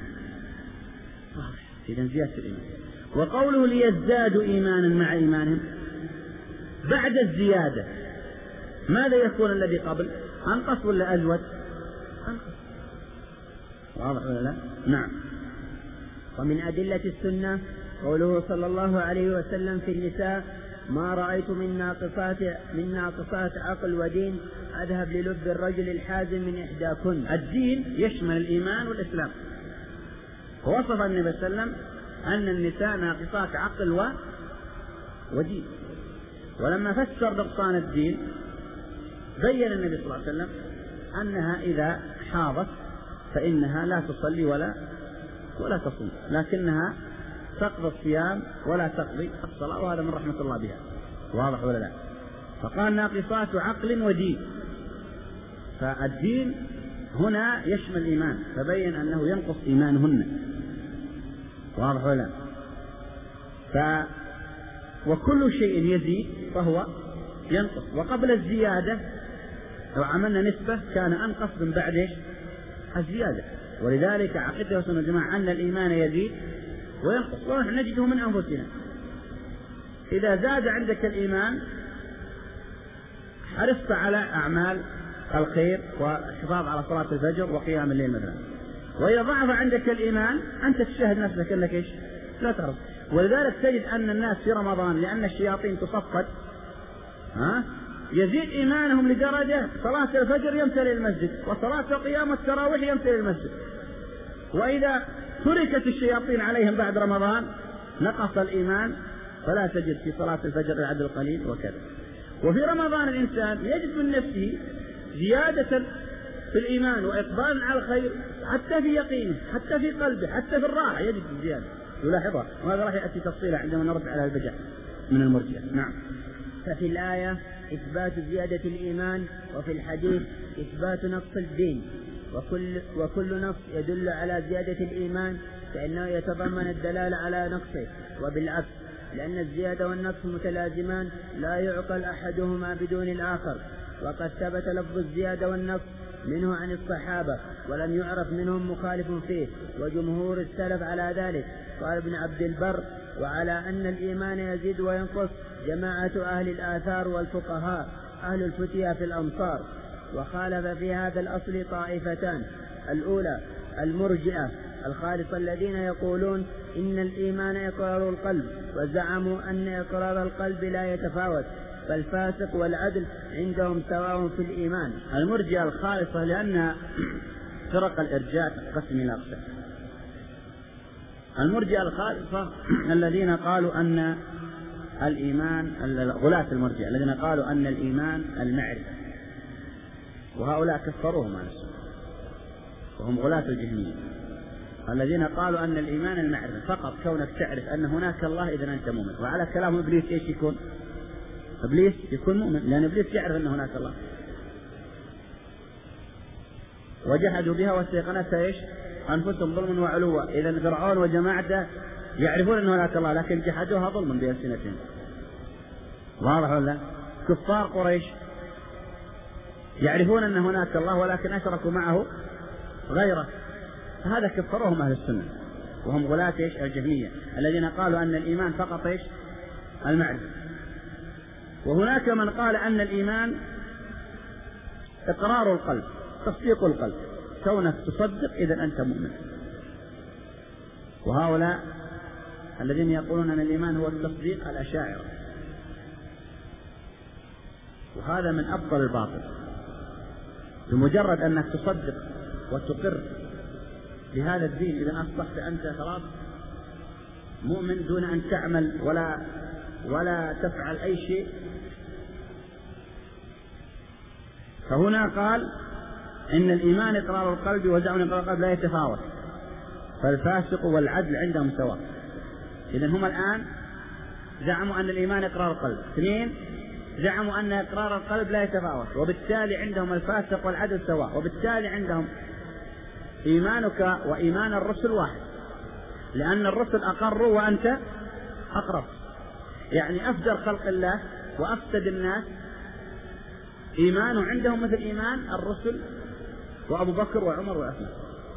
إذن زيادة الإيمان. وقوله ليزدادوا إيمانا مع إيمانهم بعد الزيادة ماذا يكون الذي قبل؟ أنقص ولا أزود؟ أنقص. واضح ولا لا؟ نعم. ومن أدلة السنة قوله صلى الله عليه وسلم في النساء ما رأيت من ناقصات عقل ودين أذهب للب الرجل الحازم من إحداكن. الدين يشمل الإيمان والإسلام، ووصف النبي صلى الله عليه وسلم أن النساء ناقصات عقل ودين. ولما فسر نقصان الدين بين النبي صلى الله عليه وسلم أنها إذا حاضت فإنها لا تصلي ولا تصوم، لكنها تقضي الصيام ولا تقضي الصلاة، وهذا من رحمة الله بها. واضح ولا لا؟ فقال ناقصات عقل ودين، فالدين هنا يشمل الإيمان، فبين أنه ينقص إيمانهن. واضح ولا لا؟ وكل شيء يزيد فهو ينقص، وقبل الزيادة لو عملنا نسبة كان أنقص من بعد الزيادة. ولذلك عقيدة السنة والجماعة أن الإيمان يزيد وينقص، ونحن نجده من أنفسنا. إذا زاد عندك الإيمان حرصت على أعمال الخير والحفاظ على صلاة الفجر وقيام الليل مثلا. وإذا ضعف عندك الإيمان أنت تشاهد نفسك أنك إيش؟ لا تعرف. ولذلك تجد أن الناس في رمضان لأن الشياطين تصفد يزيد إيمانهم لدرجة صلاة الفجر يمتلئ المسجد، وصلاة القيام والتراويح يمتلئ المسجد. وإذا تركت الشياطين عليهم بعد رمضان نقص الإيمان، فلا تجد في صلاة الفجر العدد القليل وكذا. وفي رمضان الإنسان يجد من نفسه زيادة في الإيمان وإقبال على الخير، حتى في يقينه، حتى في قلبه، حتى في الراحة يجد الزيادة يلاحظها، وهذا راح يأتي تفصيلا عندما نرد على البجع من المرجئة. نعم. ففي الآية إثبات زيادة الإيمان، وفي الحديث إثبات نقص الدين، وكل نص يدل على زيادة الإيمان فإنه يتضمن الدلالة على نقصه، وبالعكس لأن الزيادة والنقص متلازمان لا يعقل أحدهما بدون الآخر. وقد ثبت لفظ الزيادة والنقص منه عن الصحابة ولم يعرف منهم مخالف فيه، وجمهور السلف على ذلك. قال ابن عبد البر: وعلى أن الإيمان يزيد وينقص جماعة أهل الآثار والفقهاء أهل الفتيا في الأمصار. وخالف في هذا الأصل طائفتان: الأولى المرجئة الخالصة الذين يقولون إن الإيمان إقرار القلب، وزعموا أن إقرار القلب لا يتفاوت، فالفاسق والعدل عندهم سواء في الإيمان. المرجئة الخالصة لأن فرق الإرجاء تنقسم إلى أقسام. المرجئة الخالصة الذين قالوا أن الإيمان، غلاة المرجئة الذين قالوا أن الإيمان المعرفة، وهؤلاء كفروهم عن السنة، وهم غلاة الجهمية الذين قالوا أن الإيمان المعرفة فقط، كونك تعرف أن هناك الله إذن أنت مؤمن. وعلى كلام إبليس إيش يكون؟ إبليس يكون مؤمن، لأن إبليس يعرف أن هناك الله. وجحدوا بها واستيقنتها إيش؟ أنفسهم ظلما وعلوا. إذن فرعون وجماعته يعرفون أن هناك الله، لكن جحدوها ظلما بألسنتهم. واضح ولا؟ كفار قريش يعرفون أن هناك الله ولكن أشركوا معه غيره، فهذا كفرهم أهل السنة، وهم غلاة إيش؟ الجهمية الذين قالوا أن الإيمان فقط إيش؟ المعرفة. وهناك من قال أن الإيمان إقرار القلب، تصديق القلب، كونك تصدق إذن أنت مؤمن. وهؤلاء الذين يقولون أن الإيمان هو التصديق الأشاعرة، وهذا من أفضل الباطل. بمجرد أنك تصدق وتقر بهذا الدين إذا أصبحت أنت خلاص مؤمن دون أن تعمل ولا تفعل أي شيء. فهنا قال إن الإيمان إقرار القلب، وزعم إقرار القلب لا يتفاوت، فالفاسق والعدل عندهم سواء. إذن هم الآن زعموا أن الإيمان إقرار القلب. اثنين، زعموا أن إقرار القلب لا يتفاوت، وبالتالي عندهم الفاسق والعدل سواء، وبالتالي عندهم إيمانك وإيمان الرسل واحد، لأن الرسل أقروا وأنت أقررت. يعني أفجر خلق الله وأفسد الناس إيمانه عندهم مثل إيمان الرسل وأبو بكر وعمر وعثمان،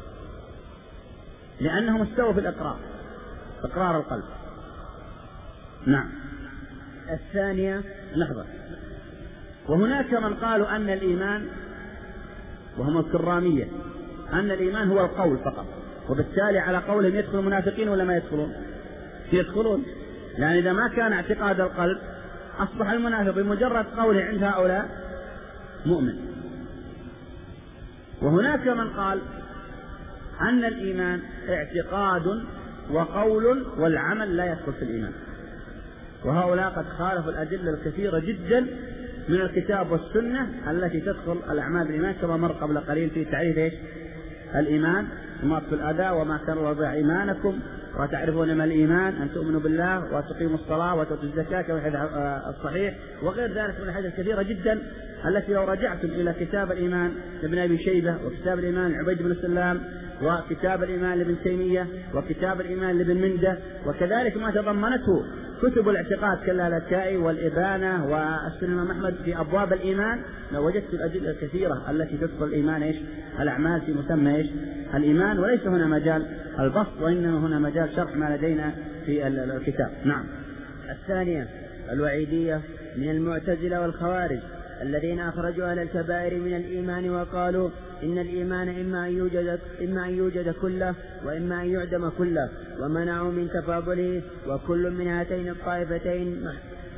لأنهم استووا في الإقرار، إقرار القلب. نعم. الثانية لحظة. وهناك من قالوا أن الإيمان، وهم الكرامية، أن الإيمان هو القول فقط، وبالتالي على قولهم يدخل المنافقين ولا ما يدخلون؟ يدخلون، لأن إذا ما كان اعتقاد القلب أصبح المنافق بمجرد قوله عند هؤلاء مؤمن. وهناك من قال أن الإيمان اعتقاد وقول والعمل لا يدخل في الإيمان، وهؤلاء قد خالفوا الأدلة الكثيرة جدا من الكتاب والسنة التي تدخل الأعمال بالإيمان، كما مر قبل قليل في تعريف إيش؟ الإيمان: إماطة الأذى، وما كان وضع إيمانكم، وتعرفون ما الإيمان: أن تؤمنوا بالله وتقيموا الصلاة وتؤتوا الزكاة كما في الصحيح، وغير ذلك من الأحاديث الكثيرة جدا التي لو رجعتم إلى كتاب الإيمان لابن أبي شيبة، وكتاب الإيمان لعبيد بن سلام، وكتاب الإيمان لابن تيمية، وكتاب الإيمان لابن مندة، وكذلك ما تضمنته كتب الاعتقاد كاللالكائي والإبانة والسنن الإمام أحمد في أبواب الإيمان، لوجدت الأدلة الكثيرة التي تدخل الإيمان إيش؟ الأعمال في مسمى إيش؟ الإيمان. وليس هنا مجال البسط، وإنما هنا مجال شرح ما لدينا في الكتاب. نعم. الثانية الوعيدية من المعتزلة والخوارج الذين أخرجوا أهل الكبائر من الإيمان وقالوا إن الإيمان إما أن يوجد كله وإما أن يعدم كله، ومنعوا من تفاضله. وكل من هاتين الطائفتين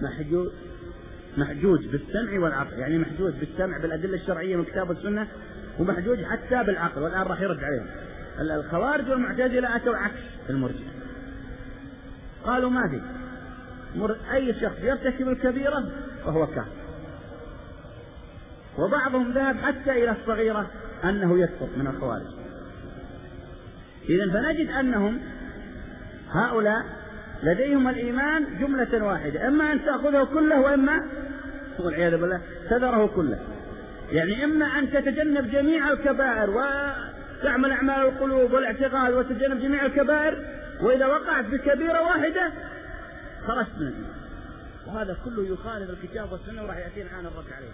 محجوج بالسمع والعقل، يعني محجوج بالسمع بالأدلة الشرعية من الكتاب والسنة، ومحجوج حتى بالعقل، والآن راح يرد عليهم. الخوارج والمعتزلة أتوا عكس المرجئة، قالوا ما في أي شخص يرتكب الكبيرة فهو كافر، وبعضهم ذهب حتى إلى الصغيرة أنه يكفر من الخوارج. إذن فنجد أنهم هؤلاء لديهم الإيمان جملة واحدة، إما أن تأخذه كله، وإما والعياذ بالله تذره كله. يعني إما أن تتجنب جميع الكبائر وتعمل أعمال القلوب والاعتقاد وتتجنب جميع الكبائر، وإذا وقعت بكبيرة واحدة خرجت من الإيمان. وهذا كله يخالف الكتاب والسنة، وراح يأتينا الآن الرد عليه.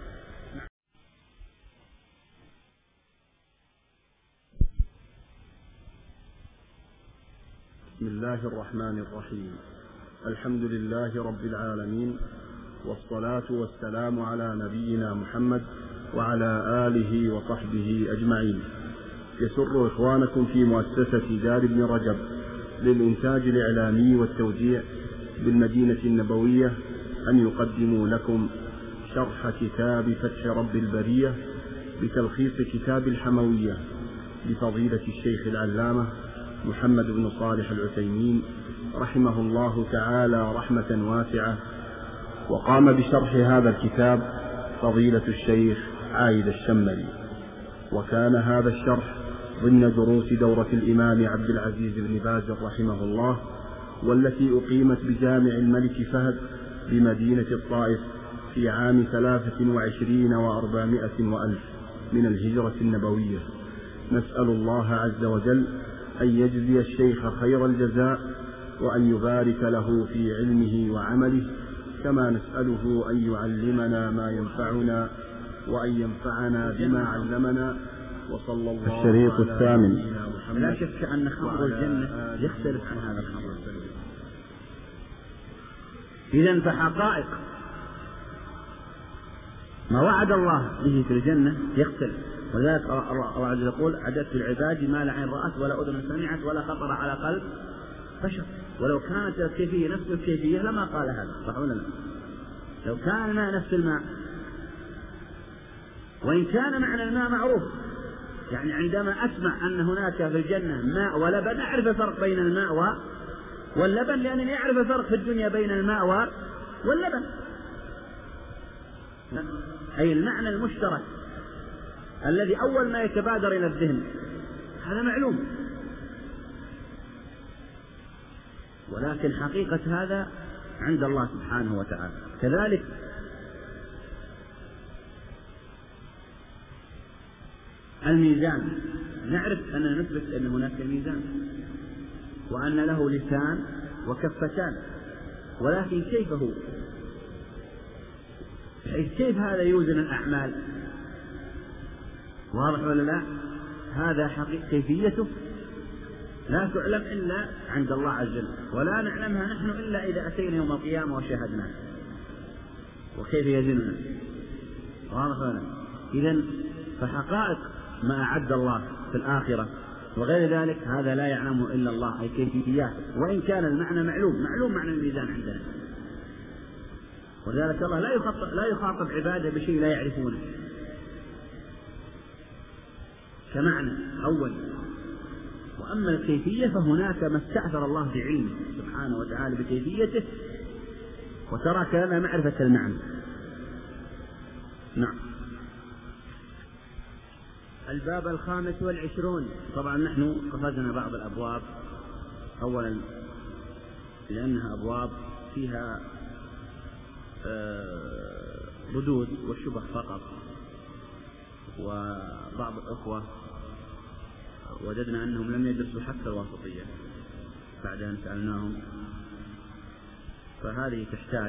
بسم الله الرحمن الرحيم. الحمد لله رب العالمين، والصلاة والسلام على نبينا محمد وعلى آله وصحبه أجمعين. يسر إخوانكم في مؤسسة دار ابن رجب للإنتاج الإعلامي والتوزيع بالمدينة النبوية أن يقدموا لكم شرح كتاب فتح رب البرية بتلخيص كتاب الحموية لفضيلة الشيخ العلامة محمد بن صالح العثيمين رحمه الله تعالى رحمة واسعة. وقام بشرح هذا الكتاب فضيلة الشيخ عايد الشمري، وكان هذا الشرح ضمن دروس دورة الإمام عبد العزيز بن باز رحمه الله، والتي أقيمت بجامع الملك فهد بمدينة الطائف في عام 23 و400 وألف من الهجرة النبوية. نسأل الله عز وجل أن يجزي الشيخ خير الجزاء، وأن يبارك له في علمه وعمله، كما نسأله أن يعلمنا ما ينفعنا وأن ينفعنا بما علمنا. وصلى الله الشريط الثامن. لا شك أن خبر الجنة يختلف عن هذا الخبر. إذن فحقائق ما وعد الله به في الجنة يختلف. ولذلك الله عز وجل يقول: عددت العباد ما لا عين رأت ولا أذن سمعت ولا خطر على قلب بشر. ولو كانت الكيفية نفس الكيفية لما قال هذا، صح ولا لا؟ لو كان الماء نفس الماء، وإن كان معنى الماء معروف، يعني عندما أسمع أن هناك في الجنة ماء ولبن أعرف الفرق بين الماء واللبن، لأنني أعرف الفرق في الدنيا بين الماء واللبن، أي المعنى المشترك الذي أول ما يتبادر إلى الذهن، هذا معلوم. ولكن حقيقة هذا عند الله سبحانه وتعالى. كذلك الميزان، نعرف أننا نثبت أن هناك ميزان وأن له لسان وكفتان، ولكن كيف هو؟ كيف هذا يوزن الأعمال؟ واضح ولا لا؟ هذا حقيقة كيفيته لا تعلم إلا عند الله عز وجل، ولا نعلمها نحن إلا إذا أتينا يوم القيامة وشاهدناه وكيف يزننا. واضح ولا لا؟ إذن فحقائق ما أعد الله في الآخرة وغير ذلك هذا لا يعلمه إلا الله، أي كيفيات، وإن كان المعنى معلوم معنى الميزان عندنا. ولذلك الله لا يخاطب عباده بشيء لا يعرفونه كمعنى أول. وأما الكيفية فهناك ما استأثر الله بعلمه سبحانه وتعالى بكيفيته، وترك لنا معرفة المعنى. نعم. الباب 25. طبعا نحن قصدنا بعض الأبواب، أولا لأنها أبواب فيها ردود والشبه فقط، وبعض الأخوة وجدنا أنهم لم يدرسوا حتى الواسطية بعد أن سألناهم، فهذه تحتاج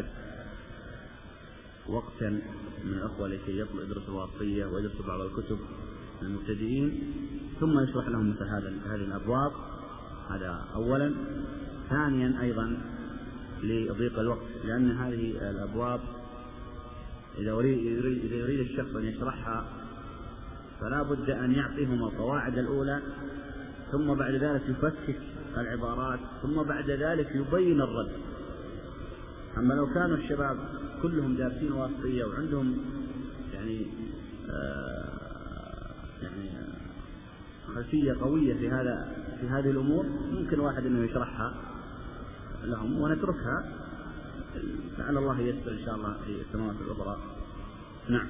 وقتا من الأخوة لكي يدرسوا الواسطية ويدرسوا بعض الكتب المبتدئين، ثم يشرح لهم مثل هذه الأبواب. هذا أولا. ثانيا أيضا لضيق الوقت، لأن هذه الأبواب إذا يريد الشخص أن يشرحها فلا بد أن يعطيهم القواعد الأولى، ثم بعد ذلك يفكك العبارات، ثم بعد ذلك يبين الرد. أما لو كانوا الشباب كلهم دارسين واسطية وعندهم يعني خلفية قوية في هذه الأمور، ممكن واحد أنه يشرحها لهم ونتركها، لعل الله ييسر إن شاء الله في السنوات الأخرى. نعم.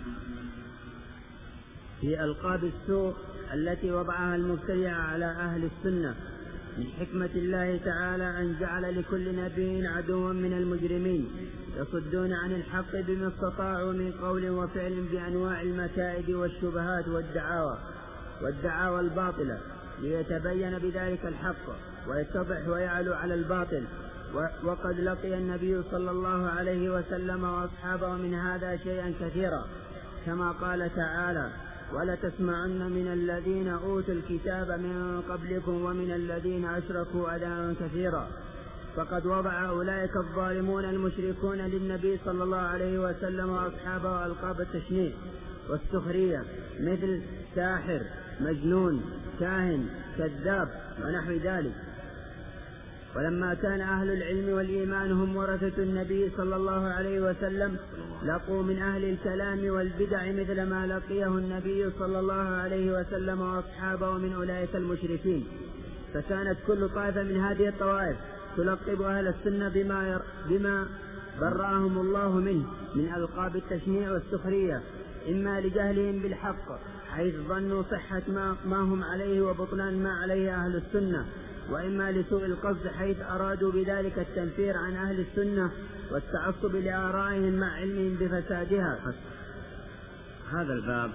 في ألقاب السوء التي وضعها المبتدع على أهل السنة. من حكمة الله تعالى أن جعل لكل نبي عدوا من المجرمين يصدون عن الحق بما استطاعوا من قول وفعل بأنواع المكائد والشبهات والدعاوى الباطلة، ليتبين بذلك الحق ويتضح ويعلو على الباطل، وقد لقي النبي صلى الله عليه وسلم وأصحابه من هذا شيئا كثيرا، كما قال تعالى: ولتسمعن من الذين أوتوا الكتاب من قبلكم ومن الذين أشركوا أذى كثيرا. فقد وضع أولئك الظالمون المشركون للنبي صلى الله عليه وسلم وأصحابه ألقاب التشنيع والسخرية مثل ساحر، مجنون، كاهن، كذاب ونحو ذلك. ولما كان أهل العلم والإيمان هم ورثة النبي صلى الله عليه وسلم لقوا من أهل الكلام والبدع مثل ما لقيه النبي صلى الله عليه وسلم وأصحابه من أولئك المشركين. فكانت كل طائفة من هذه الطوائف تلقب أهل السنة بما برأهم الله منه من ألقاب التشنيع والسخرية، إما لجهلهم بالحق حيث ظنوا صحة ما هم عليه وبطلان ما عليه أهل السنة، وإما لسوء القصد حيث أرادوا بذلك التنفير عن أهل السنة والتعصب لآرائهم مع علمهم بفسادها. هذا الباب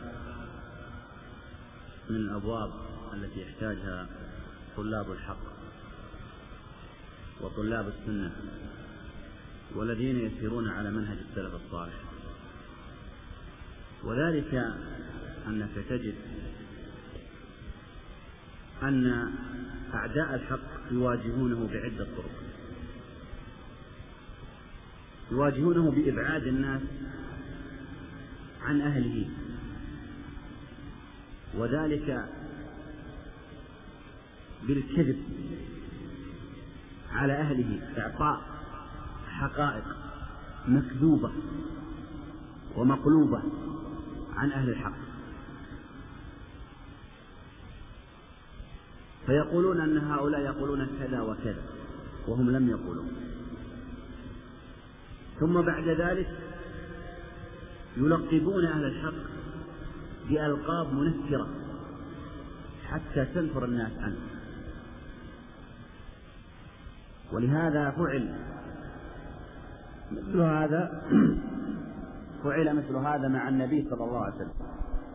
من الأبواب التي يحتاجها طلاب الحق وطلاب السنة والذين يسيرون على منهج السلف الصالح، وذلك أنك تجد أن أعداء الحق يواجهونه بعدة طرق. يواجهونه بإبعاد الناس عن أهله، وذلك بالكذب على أهله، إعطاء حقائق مكذوبة ومقلوبة عن أهل الحق، فيقولون أن هؤلاء يقولون كذا وكذا وهم لم يقولوا، ثم بعد ذلك يلقبون أهل الحق بألقاب منفرة حتى تنفر الناس عنه. ولهذا فعل مثل هذا مع النبي صلى الله عليه وسلم.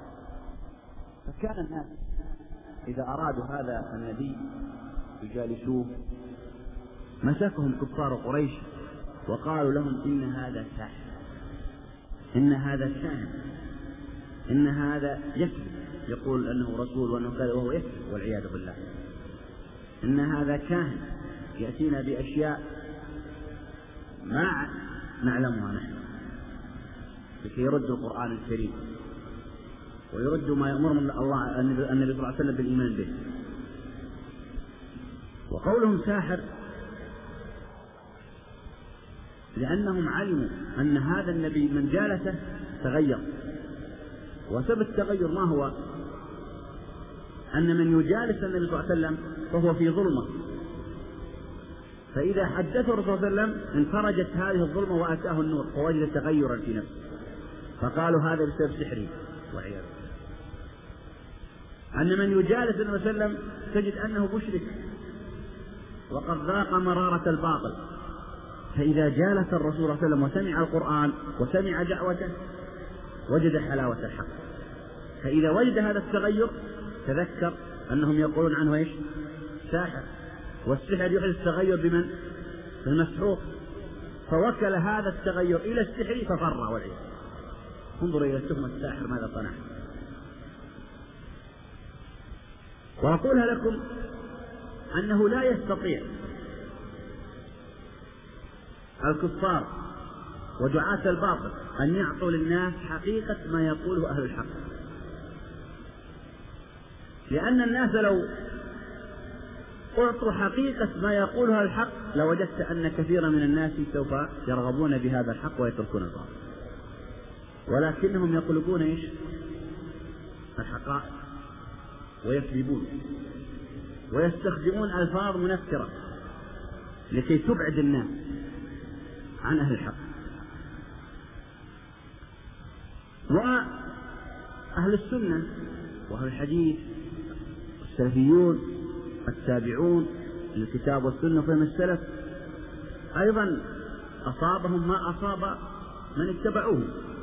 فكان الناس إذا أرادوا هذا النبي يجالسوه مسكهم كفار قريش وقالوا لهم: إن هذا ساحر، إن هذا كاهن، إن هذا يكذب، يقول أنه رسول وأنه كذا وهو يكذب والعياذ بالله، إن هذا كاهن يأتينا بأشياء ما نعلمها نحن، لكي يردوا القرآن الكريم ويردوا ما يأمرهم الله النبي صلى الله عليه وسلم بالإيمان به. وقولهم ساحر لأنهم علموا أن هذا النبي من جالسه تغير، وسبب التغير ما هو؟ أن من يجالس النبي صلى الله عليه وسلم فهو في ظلمة، فإذا حدثه الرسول صلى الله عليه وسلم انفرجت هذه الظلمة وأتاه النور فوجد تغيرا في نفسه، فقالوا هذا بسبب سحره والعياذ بالله. أن من يجالس النبي صلى الله عليه وسلم تجد أنه مشرك وقد ذاق مرارة الباطل، فإذا جالس الرسول صلى الله عليه وسلم وسمع القرآن وسمع دعوته وجد حلاوة الحق، فإذا وجد هذا التغير تذكر أنهم يقولون عنه إيش؟ ساحر، والسحر يحدث التغير بمن؟ المسحور، فوكل هذا التغير إلى السحر ففر والعياذ. انظر إلى تهمة الساحر ماذا صنع. وأقولها لكم أنه لا يستطيع الكفار ودعاة الباطل أن يعطوا للناس حقيقة ما يقوله أهل الحق، لأن الناس لو أعطوا حقيقة ما يقوله الحق لوجدت أن كثيرا من الناس سوف يرغبون بهذا الحق ويتركون الباطل، ولكنهم يقلبون إيش؟ الحقائق ويكذبون ويستخدمون ألفاظ منفرة لكي تبعد الناس عن أهل الحق. وأهل السنة وأهل الحديث السلفيون التابعون للكتاب والسنة فهم السلف أيضا أصابهم ما أصاب من اتبعوه،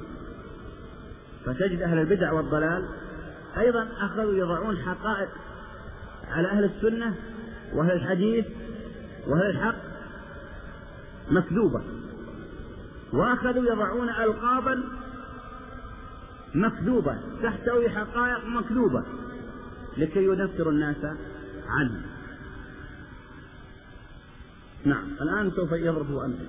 فتجد أهل البدع والضلال أيضا أخذوا يضعون حقائق على أهل السنة وأهل الحديث وأهل الحق مكذوبة، وأخذوا يضعون ألقابا مكذوبة تحتوي حقائق مكذوبة لكي ينفروا الناس عنه. نعم، الآن سوف يضربوا أمثلة.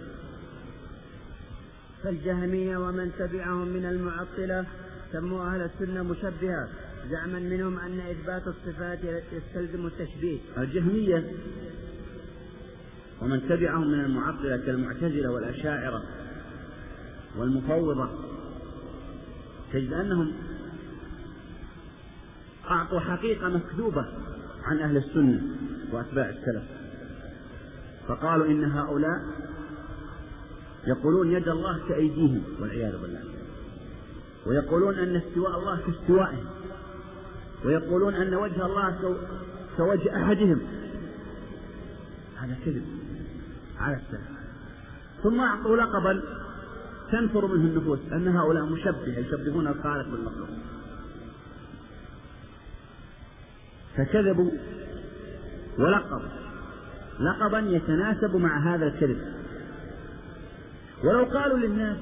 فالجهمية ومن تبعهم من المعطلة سموا أهل السنة مشبهة، زعما منهم أن إثبات الصفات يستلزم التشبيه. الجهمية ومن تبعهم من المعطلة كالمعتزلة والأشاعرة والمفوضة تجد أنهم أعطوا حقيقة مكذوبة عن أهل السنة وأتباع السلف، فقالوا إن هؤلاء يقولون يد الله كأيديهم والعياذ بالله، ويقولون أن استواء الله كاستوائهم، ويقولون أن وجه الله كوجه أحدهم. هذا كذب على السلف. ثم أعطوا لقبا تنفر منه النفوس أن هؤلاء مشبهة يشبهون الخالق بالمخلوق، فكذبوا ولقبوا لقبا يتناسب مع هذا الكذب. ولو قالوا للناس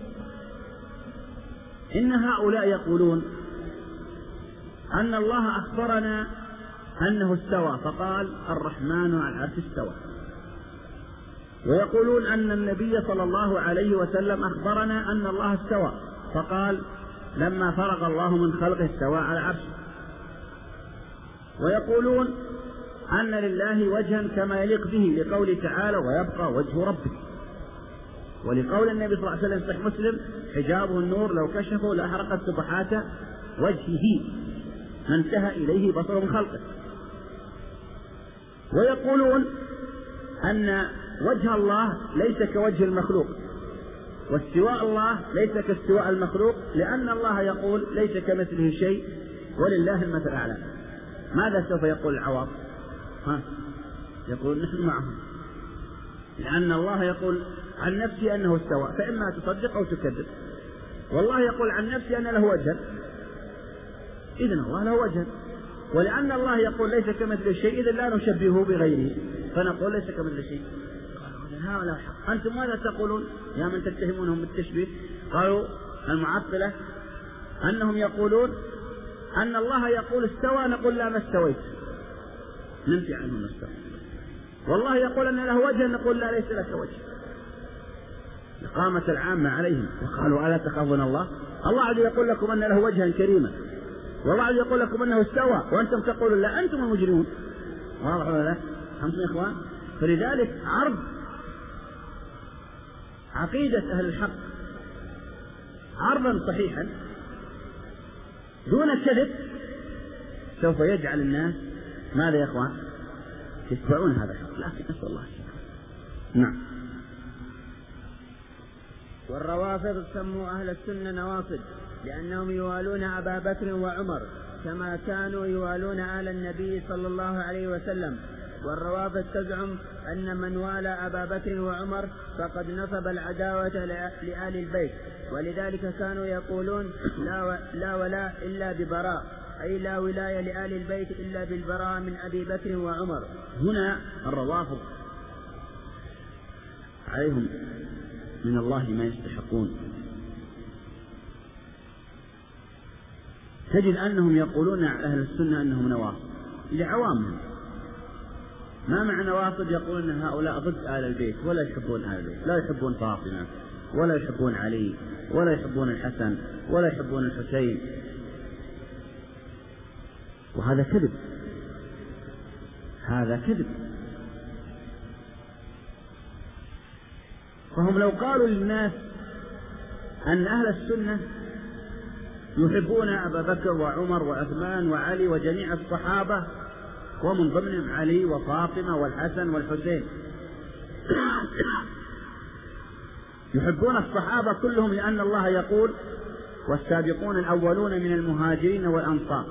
إن هؤلاء يقولون أن الله أخبرنا أنه استوى فقال الرحمن على العرش استوى، ويقولون أن النبي صلى الله عليه وسلم أخبرنا أن الله استوى فقال لما فرغ الله من خلقه استوى على عرشه، ويقولون أن لله وجها كما يليق به لقوله تعالى ويبقى وجه ربك، ولقول النبي صلى الله عليه وسلم صحيح مسلم حجابه النور لو كشفه لأحرقت سبحات وجهه ما انتهى إليه بصره من خلقه. ويقولون أن وجه الله ليس كوجه المخلوق، واستواء الله ليس كاستواء المخلوق، لأن الله يقول ليس كمثله شيء ولله المثل الأعلى. ماذا سوف يقول العوام؟ يقول نحن معهم، لأن الله يقول عن نفسه أنه استوى، فإما تصدق أو تكذب. والله يقول عن نفسه أن له وجه، إذن الله له وجه، ولأن الله يقول ليس كمثل شيء إذن لا نشبهه بغيره فنقول ليس كمثل شيء. قالوا هؤلاء حق، أنتم ماذا تقولون يا من تتهمونهم بالتشبيه؟ قالوا المعطلة أنهم يقولون أن الله يقول استوى نقول لا ما استويت، ننفي عنه ما استوى. والله يقول أن له وجه نقول لا ليس لك وجه. قامت العامة عليهم وقالوا ألا تخافون الله؟ الله عز يقول لكم أن له وجها كريما، والله عز يقول لكم أنه استوى وأنتم تقولون لا، أنتم المجرمون. واضح ولا لا؟ أنتم يا إخوان. فلذلك عرض عقيدة أهل الحق عرضا صحيحا دون كذب سوف يجعل الناس ماذا يا إخوان؟ يتبعون هذا الحق، لكن نسأل الله السلامة. نعم. والروافض سموا أهل السنة نواصب لأنهم يوالون أبا بكر وعمر كما كانوا يوالون آل النبي صلى الله عليه وسلم. والروافض تزعم أن من والى أبا بكر وعمر فقد نصب العداوة لآل البيت، ولذلك كانوا يقولون لا ولاء إلا ببراء، أي لا ولاية لآل البيت إلا بالبراء من أبي بكر وعمر. هنا الروافض عليهم من الله ما يستحقون. تجد أنهم يقولون عن أهل السنة أنهم نواصب لعوامهم. ما معنى نواصب؟ يقولون أن هؤلاء ضد آل البيت ولا يحبون آل البيت، لا يحبون فاطمة ولا يحبون علي ولا يحبون الحسن ولا يحبون الحسين، وهذا كذب، هذا كذب. فهم لو قالوا للناس أن أهل السنة يحبون أبا بكر وعمر وعثمان وعلي وجميع الصحابة ومن ضمنهم علي وفاطمة والحسن والحسين، يحبون الصحابة كلهم لأن الله يقول والسابقون الأولون من المهاجرين والأنصار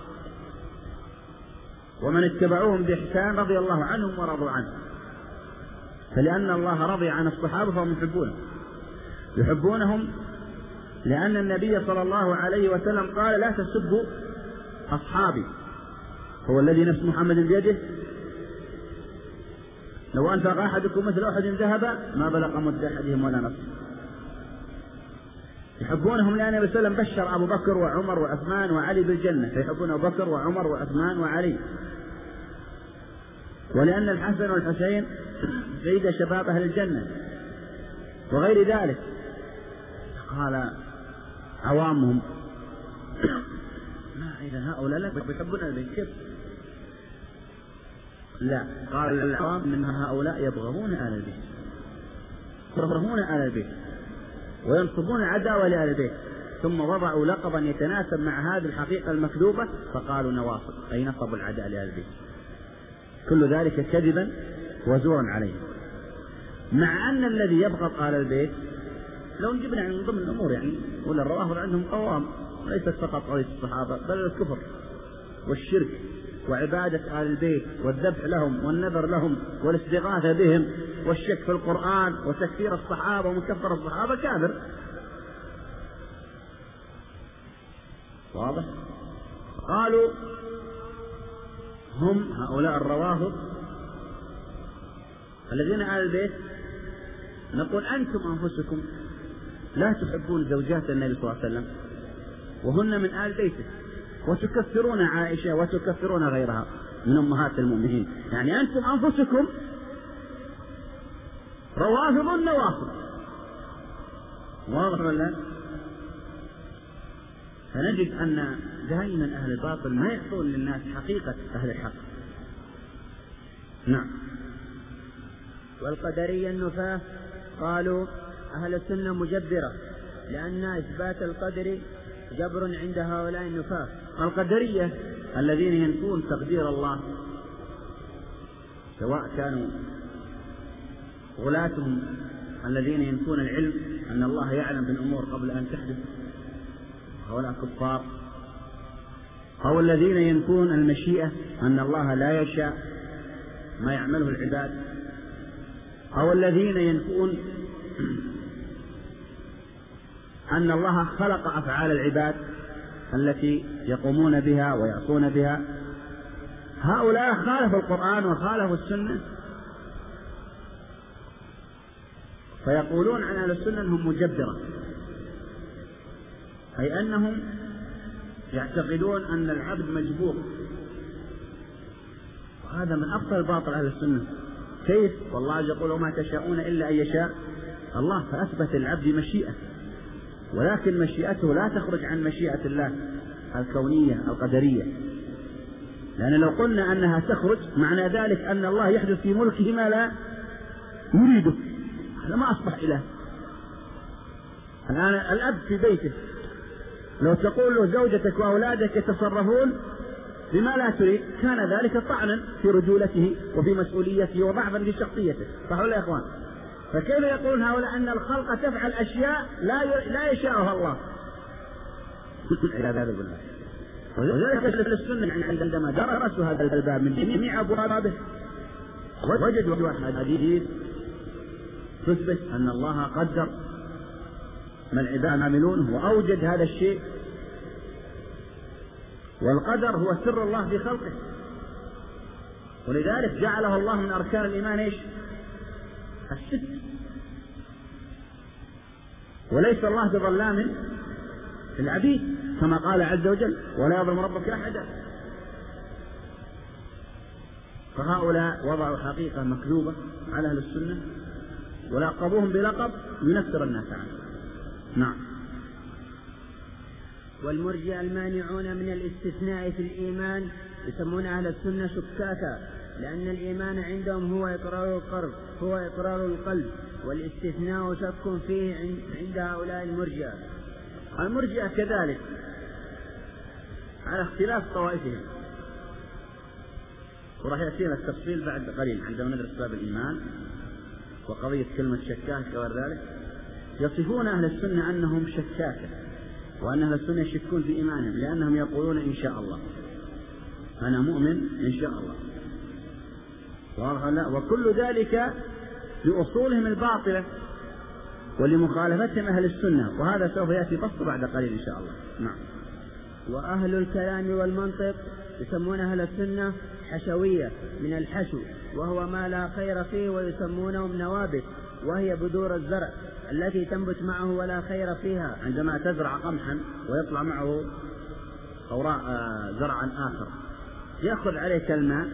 ومن اتبعوهم بإحسان رضي الله عنهم ورضوا عنه، فلأن الله رضي عن الصحابة فهم يحبونهم لأن النبي صلى الله عليه وسلم قال لا تسبوا أصحابي، هو الذي نفس محمد بيده لو أنفق أحدكم مثل أحد ذهب ما بلغ مد أحدهم ولا نصف. يحبونهم لأن النبي صلى الله عليه وسلم بشر أبو بكر وعمر وعثمان وعلي بالجنة، فيحبون أبو بكر وعمر وعثمان وعلي، ولأن الحسن والحسين سيد شباب أهل الجنة وغير ذلك. قال عوامهم ما إذا هؤلاء لا يحبون البيت كيف؟ لا، قال العوام من هؤلاء يبغضون آل البيت، يكرهون آل البيت وينصبون عداوة لآل البيت، ثم وضعوا لقبا يتناسب مع هذه الحقيقة المكذوبة فقالوا نواصب، أي نصبوا العداء لآل البيت. كل ذلك كذبا وزورا عليه، مع أن الذي يبغض آل البيت لو جبنا من ضمن الأمور يعني ولا الروافض عندهم قوام ليست فقط قضية الصحابة بل الكفر والشرك وعبادة آل البيت والذبح لهم والنذر لهم والاستغاثة بهم والشك في القرآن وتكفير الصحابة ومكفر الصحابة كافر. واضح؟ قالوا هم هؤلاء الروافض الذين آل البيت، نقول أنتم أنفسكم لا تحبون زوجات النبي صلى الله عليه وسلم وهن من آل بيته، وتكفرون عائشة وتكفرون غيرها من أمهات المؤمنين، يعني أنتم أنفسكم روافض نوافض. واضح ولا؟ فنجد أن دائما أهل الباطل ما يعطون للناس حقيقة أهل الحق. نعم. والقدرية النفاة قالوا أهل السنة مجبرة، لأن إثبات القدر جبر عند هؤلاء النفاة. القدرية الذين ينفون تقدير الله، سواء كانوا غلاتهم الذين ينفون العلم أن الله يعلم بالأمور قبل أن تحدث، هؤلاء كفار، أو الذين ينفون المشيئة أن الله لا يشاء ما يعمله العباد، أو الذين ينفون أن الله خلق أفعال العباد التي يقومون بها ويعصون بها. هؤلاء خالفوا القرآن وخالفوا السنة، فيقولون عن أهل السنة أنهم مجبرة، أي أنهم يعتقدون أن العبد مجبور، وهذا من أبطل باطل أهل السنة. كيف؟ والله يقول وما تشاءون إلا أن يشاء الله، فأثبت العبد مشيئة، ولكن مشيئته لا تخرج عن مشيئة الله الكونية القدرية، لأن لو قلنا أنها تخرج معنى ذلك أن الله يحدث في ملكه ما لا يريده، هذا ما أصبح إله. الآن الأب في بيته لو تقول له زوجتك وأولادك يتصرفون بما لا تريد كان ذلك طعنا في رجولته وفي مسؤوليته وضعفا في شخصيته، صح ولا يا إخوان؟ فكيف يقولون هؤلاء أن الخلق تفعل أشياء لا يشاءها الله؟ إلى ذلك بالله. وذلك أهل السنة عندما درسوا هذا الباب من جميع أبوابه وجدوا أحاديث تثبت أن الله قدر ما العباد يعملونه وأوجد هذا الشيء، والقدر هو سر الله في خلقه، ولذلك جعله الله من أركان الإيمان إيش؟ الست. وليس الله بظلام في العبيد كما قال عز وجل ولا يظلم ربك أحدا. فهؤلاء وضعوا حقيقة مكذوبة على أهل السنة ولقبوهم بلقب ينفر الناس عنه. نعم. والمرجئة المانعون من الاستثناء في الإيمان يسمون أهل السنة شكاكا، لأن الإيمان عندهم هو إقرار القلب، والاستثناء شك فيه عند هؤلاء المرجئة. المرجئة كذلك على اختلاف طوائفهم، وراح يأتينا التفصيل بعد قليل عندما ندرس باب الإيمان وقضية كلمة شكاك وغير ذلك. يصفون أهل السنة أنهم شكاكة، وأن أهل السنة يشكون في إيمانهم لأنهم يقولون إن شاء الله، أنا مؤمن إن شاء الله، واضح لا؟ وكل ذلك لأصولهم الباطلة ولمخالفتهم أهل السنة، وهذا سوف يأتي بسط بعد قليل إن شاء الله. نعم. وأهل الكلام والمنطق يسمون أهل السنة الحشوية من الحشو، وهو ما لا خير فيه، ويسمونهم نوابت، وهي بذور الزرع التي تنبت معه ولا خير فيها. عندما تزرع قمحا ويطلع معه أوراق زرعا آخر يأخذ عليه الماء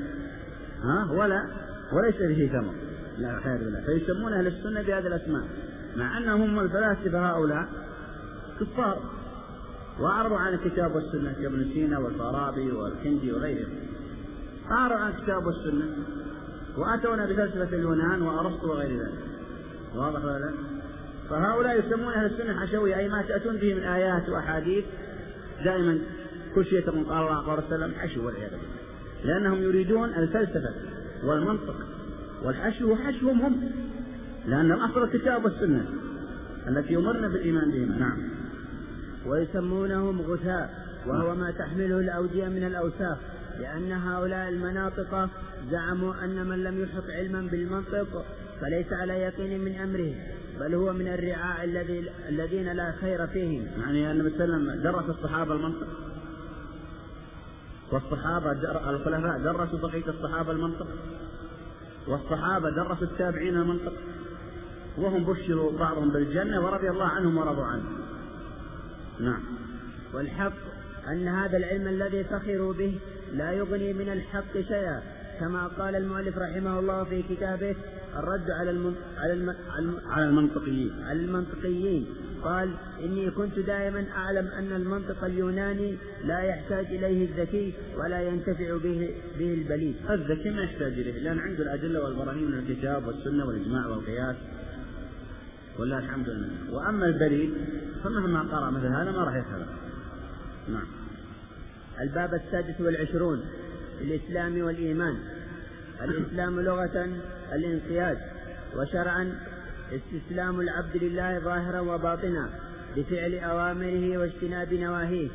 وليس به ثمر، لا خير بالله، فيسمون أهل السنة بهذه الأسماء، مع أنهم الفلاسفة هؤلاء كفار وأعرضوا عن الكتاب والسنة كابن سينا والفارابي والكندي وغيرهم، أعرضوا عن الكتاب والسنة وأتونا بفلسفة اليونان وأرسطو وغير ذلك. واضح ولا؟ فهؤلاء يسمون أهل السنة حشوية، أي ما تأتون به من آيات وأحاديث دائما كل شيء تقول قال الله قال السلام حشو والعياذ بالله، لأنهم يريدون الفلسفة والمنطق، والحشو حشوهم هم، لأن الأصل الكتاب والسنة التي يمرنا بالإيمان بهما. نعم. ويسمونهم غثاء، وهو ما تحمله الأودية من الأوساخ، لأن هؤلاء المناطق زعموا أن من لم يحط علما بالمنطق فليس على يقين من أمره، بل هو من الرعاع الذين لا خير فيهم. يعني أن مثلا درس الصحابة المنطق، والصحابة الخلفاء درسوا بقية الصحابة المنطق، والصحابة درسوا التابعين المنطق، وهم بشروا بعضهم بالجنة ورضي الله عنهم ورضوا عنه. نعم. والحق أن هذا العلم الذي فخروا به لا يغني من الحق شيئا، كما قال المؤلف رحمه الله في كتابه الرد على المنطقيين، قال: إني كنت دائما أعلم أن المنطق اليوناني لا يحتاج إليه الذكي ولا ينتفع به البليد. الذكي ما يحتاج إليه لأن عنده الأدلة والبراهين من الكتاب والسنة والإجماع والقياس، والله الحمد لله. وأما البليد فمهما قرأ مثل هذا ما راح يفهم. نعم. الباب 26 الإسلام والإيمان. الإسلام لغة الانقياد، وشرعا استسلام العبد لله ظاهرا وباطنا بفعل أوامره واجتناب نواهيه،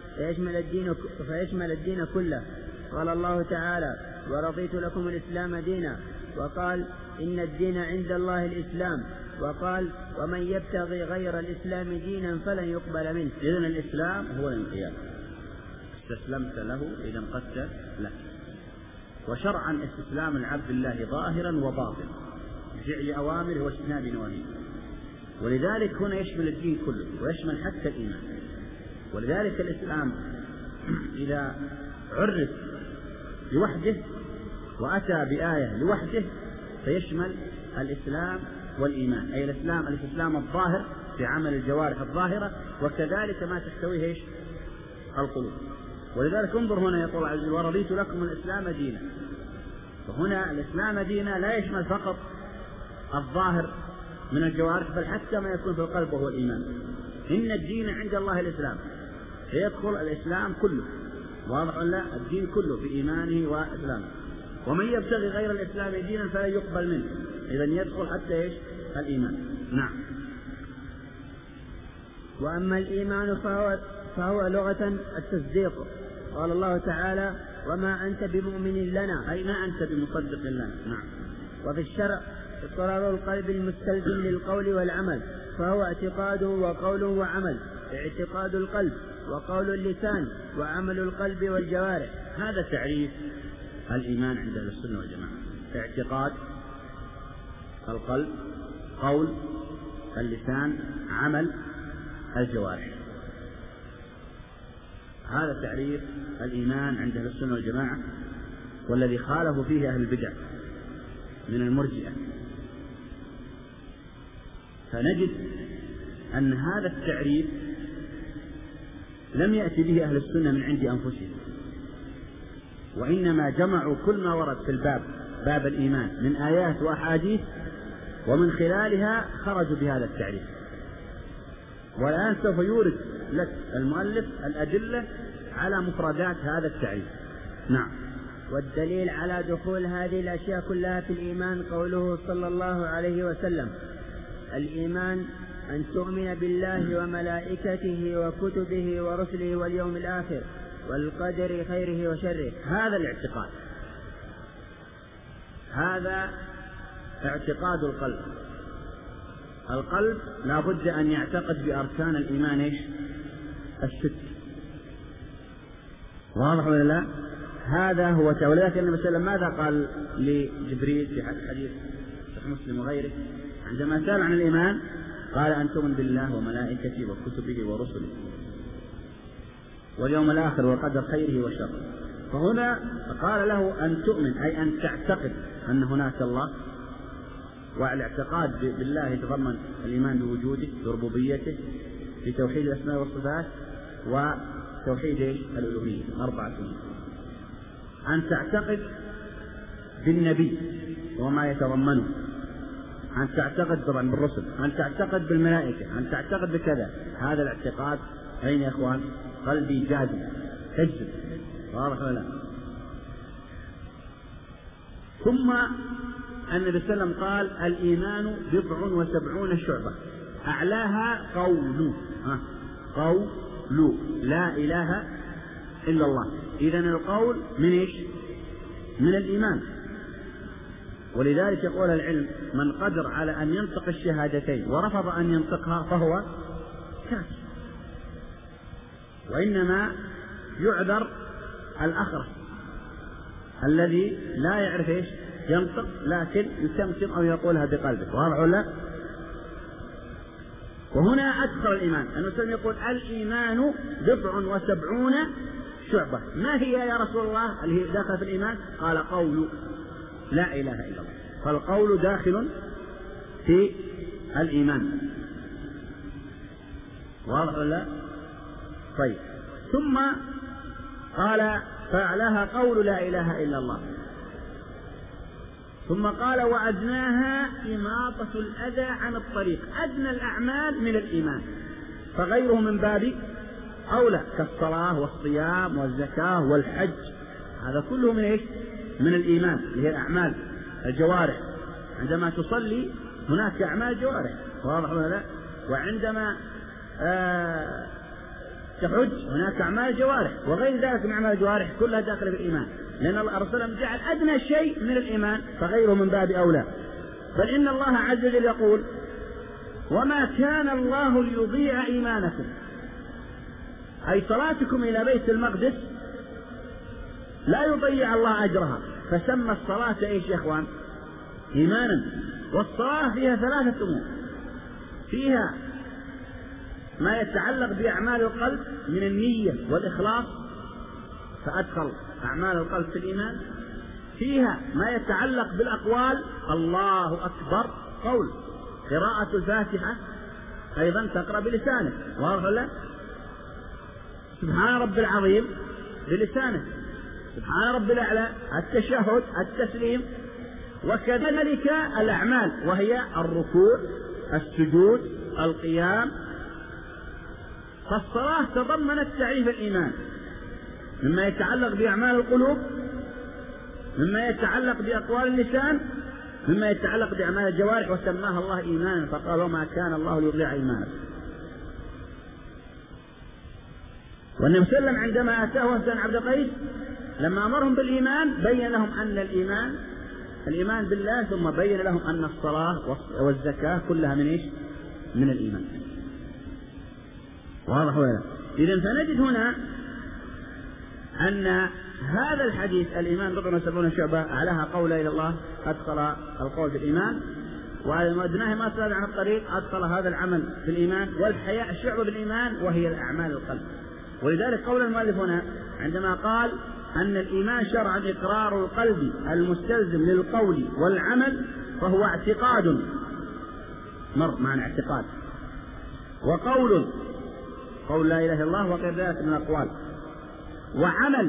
فيشمل الدين كله. قال الله تعالى: ورضيت لكم الإسلام دينا، وقال: إن الدين عند الله الإسلام، وقال: ومن يبتغي غير الإسلام دينا فلن يقبل منه. إذن الإسلام هو الانقياد، استسلمت له إذا انقدت له. وشرعا استسلام العبد الله ظاهرا وباطنا بفعل أوامره واجتناب نواهيه، ولذلك هنا يشمل الدين كله ويشمل حتى الإيمان. ولذلك الإسلام إذا عرف لوحده وأتى بآية لوحده فيشمل الإسلام والإيمان، أي الاستسلام الظاهر في عمل الجوارح الظاهرة، وكذلك ما تحتويه القلوب. ولذلك انظر هنا يقول عز وجل: ورضيت لكم الإسلام دينا. فهنا الإسلام دينا لا يشمل فقط الظاهر من الجوارح، بل حتى ما يكون في القلب وهو الإيمان. إن الدين عند الله الإسلام، فيدخل الإسلام كله. واضح ولا؟ الدين كله في إيمانه وإسلامه. ومن يبتغي غير الإسلام دينا فلا يقبل منه، إذن يدخل حتى الإيمان. نعم. وأما الإيمان فهو لغة التصديق. قال الله تعالى: وما أنت بمؤمن لنا، أي ما أنت بمصدق لنا. نعم. وفي الشرع اقرار القلب المستلزم للقول والعمل، فهو اعتقاد وقول وعمل. اعتقاد القلب وقول اللسان وعمل القلب والجوارح. هذا تعريف الإيمان عند أهل السنة والجماعة: اعتقاد القلب، قول اللسان، عمل الجوارح. هذا تعريف الإيمان عند أهل السنة والجماعة، والذي خالفوا فيه أهل البدع من المرجئة. فنجد أن هذا التعريف لم يأتي به أهل السنة من عند أنفسهم، وإنما جمعوا كل ما ورد في باب الإيمان من آيات وأحاديث، ومن خلالها خرجوا بهذا التعريف. والآن سوف يورد لك المؤلف الأدلة على مفردات هذا التعريف. نعم. والدليل على دخول هذه الأشياء كلها في الإيمان قوله صلى الله عليه وسلم: الإيمان أن تؤمن بالله وملائكته وكتبه ورسله واليوم الآخر والقدر خيره وشره. هذا الاعتقاد، هذا اعتقاد القلب. القلب لا بد أن يعتقد بأركان الإيمان الست. واضح ولا لا؟ هذا هو تأويل. لكن النبي صلى الله عليه وسلم ماذا قال لجبريل في حديث مسلم وغيره عندما سأل عن الإيمان؟ قال أن تؤمن بالله وملائكته وكتبه ورسله واليوم الآخر والقدر خيره وشره. فهنا قال له أن تؤمن أي أن تعتقد أن هناك الله، والاعتقاد بالله يتضمن الإيمان بوجوده بربوبيته بتوحيد الأسماء والصفات وتوحيد الألوهية 4 أمور. أن تعتقد بالنبي وما يتضمنه، أن تعتقد طبعا بالرسل، أن تعتقد بالملائكة، أن تعتقد بكذا. هذا الاعتقاد أين يا إخوان؟ قلبي جازم تجزم، واضح ولا لا؟ ثم النبي صلى الله عليه وسلم قال الإيمان 70 شعبة أعلاها قول لا إله إلا الله. إذن القول من إيش؟ من الإيمان. ولذلك يقول العلم من قدر على أن ينطق الشهادتين ورفض أن ينطقها فهو كافر. وإنما يعذر الأخرس الذي لا يعرف إيش ينطق لكن يتمتم أو يقولها بقلبه، واضح ولا؟ وهنا أدخل الإيمان. المسلم يقول الإيمان 70 شعبة. ما هي يا رسول الله اللي هي داخل في الإيمان؟ قال قول لا إله إلا الله. فالقول داخل في الإيمان، واضح ولا؟ طيب. ثم قال فأعلاها قول لا إله إلا الله. ثم قال وأدناها إماطة الأذى عن الطريق. أدنى الأعمال من الإيمان، فغيره من باب أولى كالصلاة والصيام والزكاة والحج. هذا كله من إيش؟ من الإيمان، اللي هي أعمال الجوارح. عندما تصلي هناك أعمال جوارح، واضح ولا لا؟ وعندما تحج هناك أعمال جوارح، وغير ذلك من أعمال الجوارح كلها داخلة في الإيمان، لأن الله رسول جعل أدنى شيء من الإيمان فغيره من باب أولى. بل إن الله عز وجل يقول وما كان الله ليضيع إيمانكم، أي صلاتكم إلى بيت المقدس لا يضيع الله أجرها. فسمى الصلاة إيش يا إخوان؟ إيمانا. والصلاة فيها 3 أمور. فيها ما يتعلق بأعمال القلب من النية والإخلاص، فأدخل أعمال القلب في الإيمان. فيها ما يتعلق بالأقوال، الله أكبر قول، قراءة الفاتحة أيضا تقرأ بلسانك، واضح ولا؟ سبحان رب العظيم بلسانك، سبحان رب الأعلى، التشهد، التسليم. وكذلك الأعمال وهي الركوع، السجود، القيام. فالصلاة تضمنت تعريف الإيمان مما يتعلق بأعمال القلوب، مما يتعلق بأقوال اللسان، مما يتعلق بأعمال الجوارح، وسماها الله إيمانا فقال وما كان الله ليضيع إيمانكم. والنبي صلى الله عليه وسلم عندما أتاه وفد عبد قيس لما أمرهم بالإيمان بين لهم أن الإيمان بالله، ثم بين لهم أن الصلاة والزكاة كلها من إيش؟ من الإيمان، واضح ولا؟ إذن فنجد هنا أن هذا الحديث الإيمان 70 شعبة أعلاها قول إلى الله أدخل القول في الإيمان، وأدناها ما سأل عن الطريق أدخل هذا العمل في الإيمان، والحياء شعبة بالإيمان وهي الأعمال القلب. ولذلك قول المؤلف هنا عندما قال أن الإيمان شرعا إقرار القلب المستلزم للقول والعمل، فهو اعتقاد، معنى اعتقاد، وقول لا إله إلا الله وغير ذلك من الأقوال، وعمل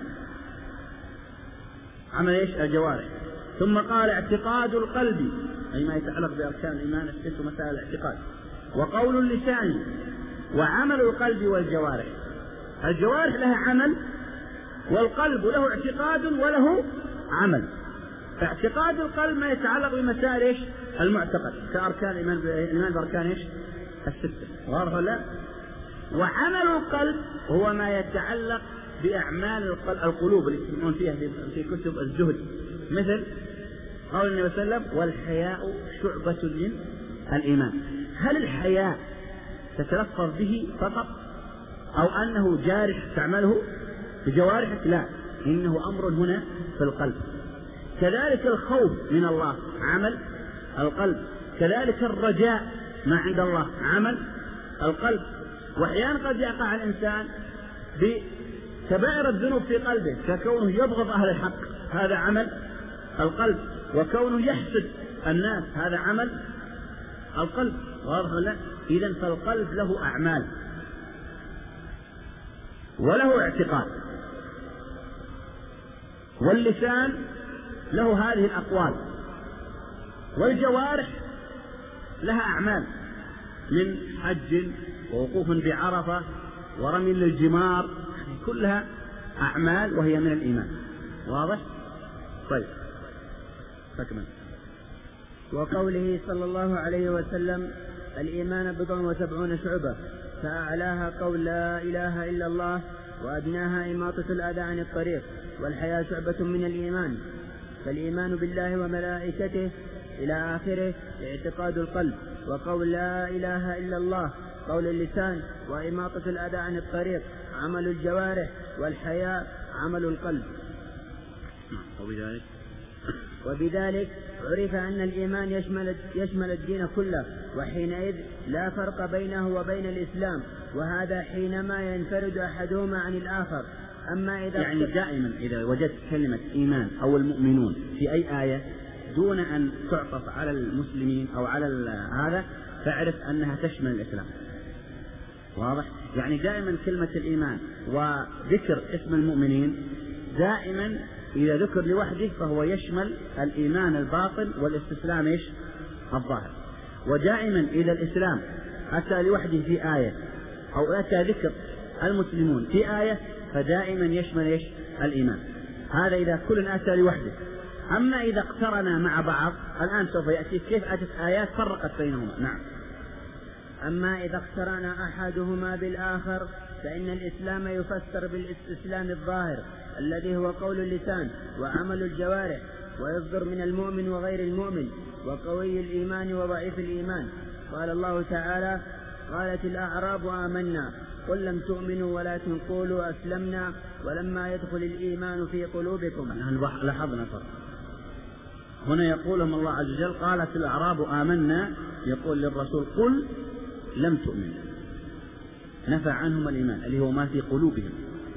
إيش؟ الجوارح. ثم قال اعتقاد القلب أي ما يتعلق بأركان الإيمان الست ومسائل الاعتقاد، وقول اللسان، وعمل القلب والجوارح. الجوارح لها عمل، والقلب له اعتقاد وله عمل. فاعتقاد القلب ما يتعلق بمسائل إيش؟ المعتقد كأركان الإيمان بأركان إيش؟ الستة، واضح ولا؟ وعمل القلب هو ما يتعلق بأعمال القلوب اللي يسمون فيها في كتب الزهد، مثل قول النبي صلى الله عليه وسلم والحياء شعبة من الإيمان. هل الحياء تتلفظ به فقط أو أنه جارح تعمله بجوارحك؟ لا، إنه أمر هنا في القلب. كذلك الخوف من الله عمل القلب، كذلك الرجاء ما عند الله عمل القلب. وأحيانا قد يقع الإنسان بكبائر الذنوب في قلبه، ككونه يبغض أهل الحق، هذا عمل القلب، وكونه يحسد الناس، هذا عمل القلب. واضح ولا؟ إذن فالقلب له أعمال وله اعتقاد، واللسان له هذه الأقوال، والجوارح لها أعمال من حج ووقوف بعرفة ورمي للجمار، كلها أعمال وهي من الإيمان. واضح؟ طيب فكمل. وقوله صلى الله عليه وسلم: الإيمان 70 شعبة، فأعلاها قول لا إله إلا الله، وأدناها إماطة الأذى عن الطريق، والحياة شعبة من الإيمان. فالإيمان بالله وملائكته إلى آخره اعتقاد القلب، وقول لا إله إلا الله قول اللسان، وإماطة الأذى عن الطريق عمل الجوارح، والحياة عمل القلب. وبذلك عرف أن الإيمان يشمل الدين كله، وحينئذ لا فرق بينه وبين الإسلام، وهذا حينما ينفرد أحدهما عن الآخر. أما إذا يعني دائما إذا وجدت كلمة إيمان أو المؤمنون في أي آية دون أن تعطف على المسلمين أو على هذا، فاعرف أنها تشمل الإسلام. واضح؟ يعني دائما كلمة الإيمان وذكر اسم المؤمنين دائما إذا ذكر لوحده فهو يشمل الإيمان الباطن والاستسلام إيش؟ الظاهر. ودائما إذا الإسلام أتى لوحده في آية أو أتى ذكر المسلمون في آية فدائما يشمل إيش؟ الإيمان. هذا إذا كل أتى لوحده. أما إذا اقترنا مع بعض الآن سوف يأتي كيف أتت آيات فرقت بينهما. نعم. أما إذا اقترن أحدهما بالآخر فإن الإسلام يفسر بالاستسلام الظاهر الذي هو قول اللسان وعمل الجوارح، ويصدر من المؤمن وغير المؤمن، وقوي الإيمان وضعيف الإيمان. قال الله تعالى: قالت الأعراب آمنا قل لم تؤمنوا ولكن قولوا أسلمنا ولما يدخل الإيمان في قلوبكم. لاحظنا فرق هنا، يقولهم الله عز وجل قالت الأعراب آمنا، يقول للرسول قل لم تؤمنوا، نفى عنهم الإيمان اللي هو ما في قلوبهم،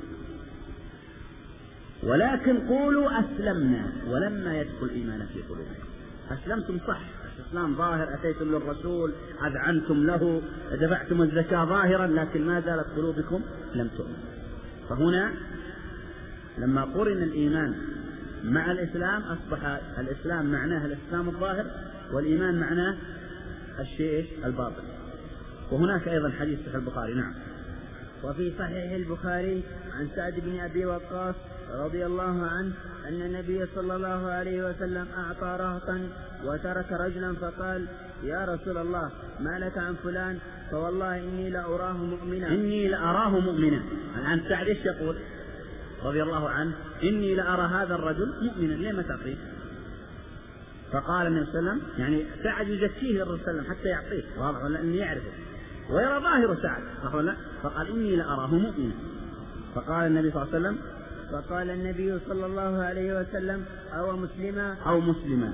ولكن قولوا أسلمنا ولما يدخل الإيمان في قلوبكم. أسلمتم صح، الإسلام ظاهر، أتيتم للرسول، أذعنتم له، دفعتم الزكاة ظاهرا، لكن ما زالت قلوبكم لم تؤمن. فهنا لما قرن الإيمان مع الإسلام أصبح الإسلام معناه الإسلام الظاهر، والإيمان معناه الشيء الباطن. وهناك أيضا حديث في البخاري. نعم. وفي صحيح البخاري عن سعد بن أبي وقاص رضي الله عنه أن النبي صلى الله عليه وسلم أعطى رهطا وترك رجلا، فقال: يا رسول الله ما لك عن فلان؟ فوالله إني لأراه مؤمنا. إني لأراه مؤمنا. الآن سعد إيش يقول رضي الله عنه؟ إني لأرى هذا الرجل مؤمنا، ليه ما تعطيه؟ فقال النبي صلى الله عليه وسلم، يعني سعد يزكيه الرسول صلى الله عليه وسلم حتى يعطيه، واضح ولا؟ إني يعرفه ويرى ظاهر سعد، صح ولا؟ فقال إني لأراه مؤمنا. فقال النبي صلى الله عليه وسلم، فقال النبي صلى الله عليه وسلم: أو مسلما. أو مسلما.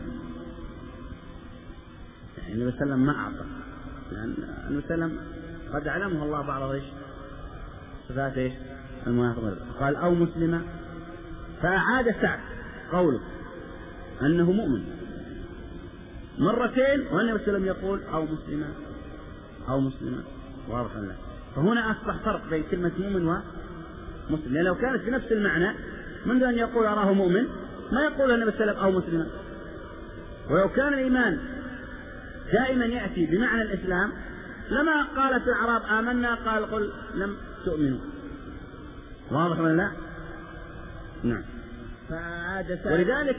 يعني النبي صلى الله عليه وسلم ما أعطى، لأن النبي صلى الله عليه وسلم قد علمه الله بعض إيش؟ صفات إيش؟ المنافقين. قال أو مسلما، فأعاد سعد قوله أنه مؤمن مرتين، والنبي صلى الله عليه وسلم يقول أو مسلما أو مسلما. واضح ولا؟ فهنا أصبح فرق بين كلمة مؤمن ومسلم، لأن لو كانت بنفس المعنى منذ أن يقول أراه مؤمن ما يقول النبي صلى الله عليه وسلم أو مسلما. ولو كان الإيمان دائما يأتي بمعنى الإسلام لما قالت الأعراب آمنا قال قل لم تؤمنوا. واضح ولا لا؟ نعم. ولذلك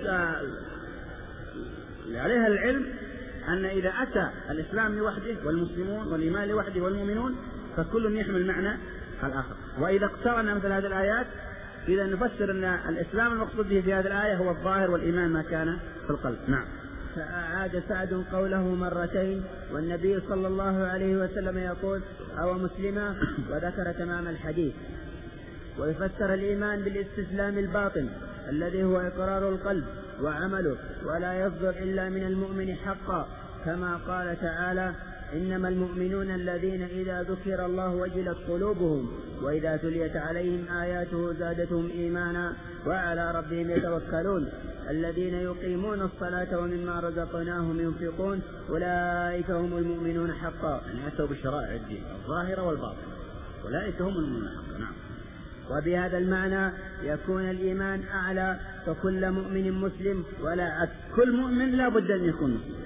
عليها العلم أن إذا أتى الإسلام لوحده والمسلمون والإيمان لوحده والمؤمنون فكل يحمل معنى الآخر. وإذا اقترنا مثل هذه الآيات إذا نفسر أن الإسلام المقصود به في هذه الآية هو الظاهر، والإيمان ما كان في القلب. نعم. فأعاد سعد قوله مرتين، والنبي صلى الله عليه وسلم يقول: أو مسلما، وذكر تمام الحديث. ويفسر الإيمان بالاستسلام الباطن الذي هو إقرار القلب وعمله، ولا يصدر إلا من المؤمن حقا، كما قال تعالى: إنما المؤمنون الذين إذا ذكر الله وجلت قلوبهم وإذا تليت عليهم آياته زادتهم إيمانا وعلى ربهم يتوكلون الذين يقيمون الصلاة ومما رزقناهم ينفقون أولئك هم المؤمنون حقا. يعني أتوا بشرائع الدين الظاهرة والباطنة، أولئك هم المؤمنون حقا. نعم. وبهذا المعنى يكون الإيمان أعلى، فكل مؤمن مسلم ولا عكس. كل مؤمن لا بد أن يكون مسلم،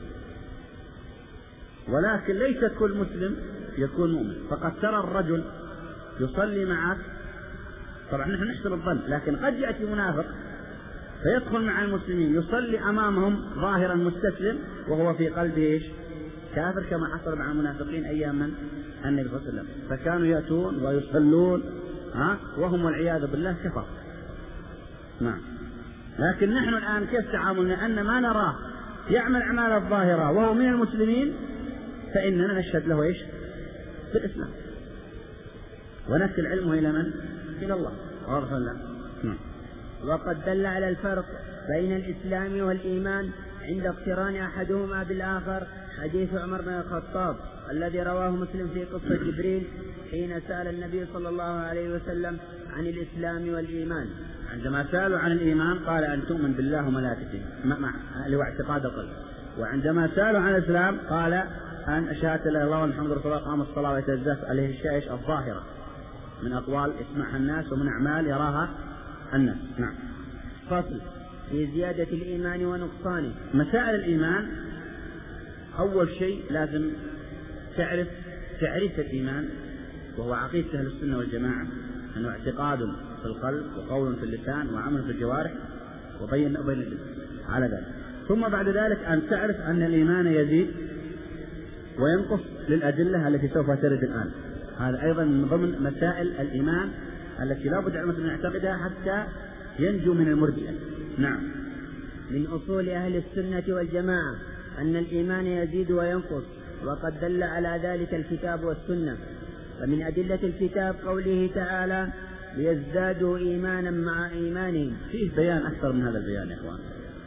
ولكن ليس كل مسلم يكون مؤمن. فقد ترى الرجل يصلي معك، طبعا نحن نحسن الظن، لكن قد يأتي منافق فيدخل مع المسلمين يصلي أمامهم ظاهرا مستسلم وهو في قلبه إيش؟ كافر، كما حصل مع المنافقين أيام من النبي صلى الله عليه وسلم، فكانوا يأتون ويصلون وهم والعياذ بالله كفر. نعم. لكن نحن الآن كيف تعاملنا؟ أن ما نراه يعمل أعمال الظاهرة وهو من المسلمين فإننا نشهد له إيش؟ بالإسلام، ونكل علمه إلى من؟ إلى الله. واضح ولا؟ وقد دل على الفرق بين الإسلام والإيمان عند اقتران أحدهما بالآخر حديث عمر بن الخطاب الذي رواه مسلم في قصة جبريل حين سأل النبي صلى الله عليه وسلم عن الإسلام والإيمان. عندما سألوا عن الإيمان قال أن تؤمن بالله وملائكته اللي هو اعتقاد القلب، وعندما سألوا عن الإسلام قال أن أشهد لا إله إلا الله محمد رسول الله، قام الصلاة ويتزف عليه الشيء الظاهرة من أقوال يسمعها الناس ومن أعمال يراها الناس. نعم. فصل في زيادة الإيمان ونقصانه. مسائل الإيمان، أول شيء لازم تعرف تعريف الإيمان، وهو عقيدة أهل السنة والجماعة أنه اعتقاد في القلب وقول في اللسان وعمل في الجوارح وبين على ذلك. ثم بعد ذلك أن تعرف أن الإيمان يزيد وينقص للأدلة التي سوف ترد الآن. هذا أيضا من ضمن مسائل الإيمان التي لا بد على المسلم يعتقدها حتى ينجو من المرجئة. نعم. من أصول أهل السنة والجماعة أن الإيمان يزيد وينقص، وقد دل على ذلك الكتاب والسنة. ومن أدلة الكتاب قوله تعالى: ليزدادوا إيمانا مع إيمانهم. فيه بيان أكثر من هذا البيان يا إخوان،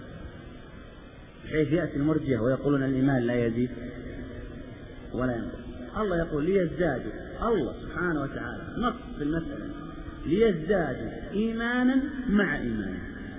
حيث يأتي المرجئة ويقولون الإيمان لا يزيد ولا ينقص. الله يقول ليزدادوا، الله سبحانه وتعالى نص في المسألة ليزدادوا إيمانا مع إيمانهم.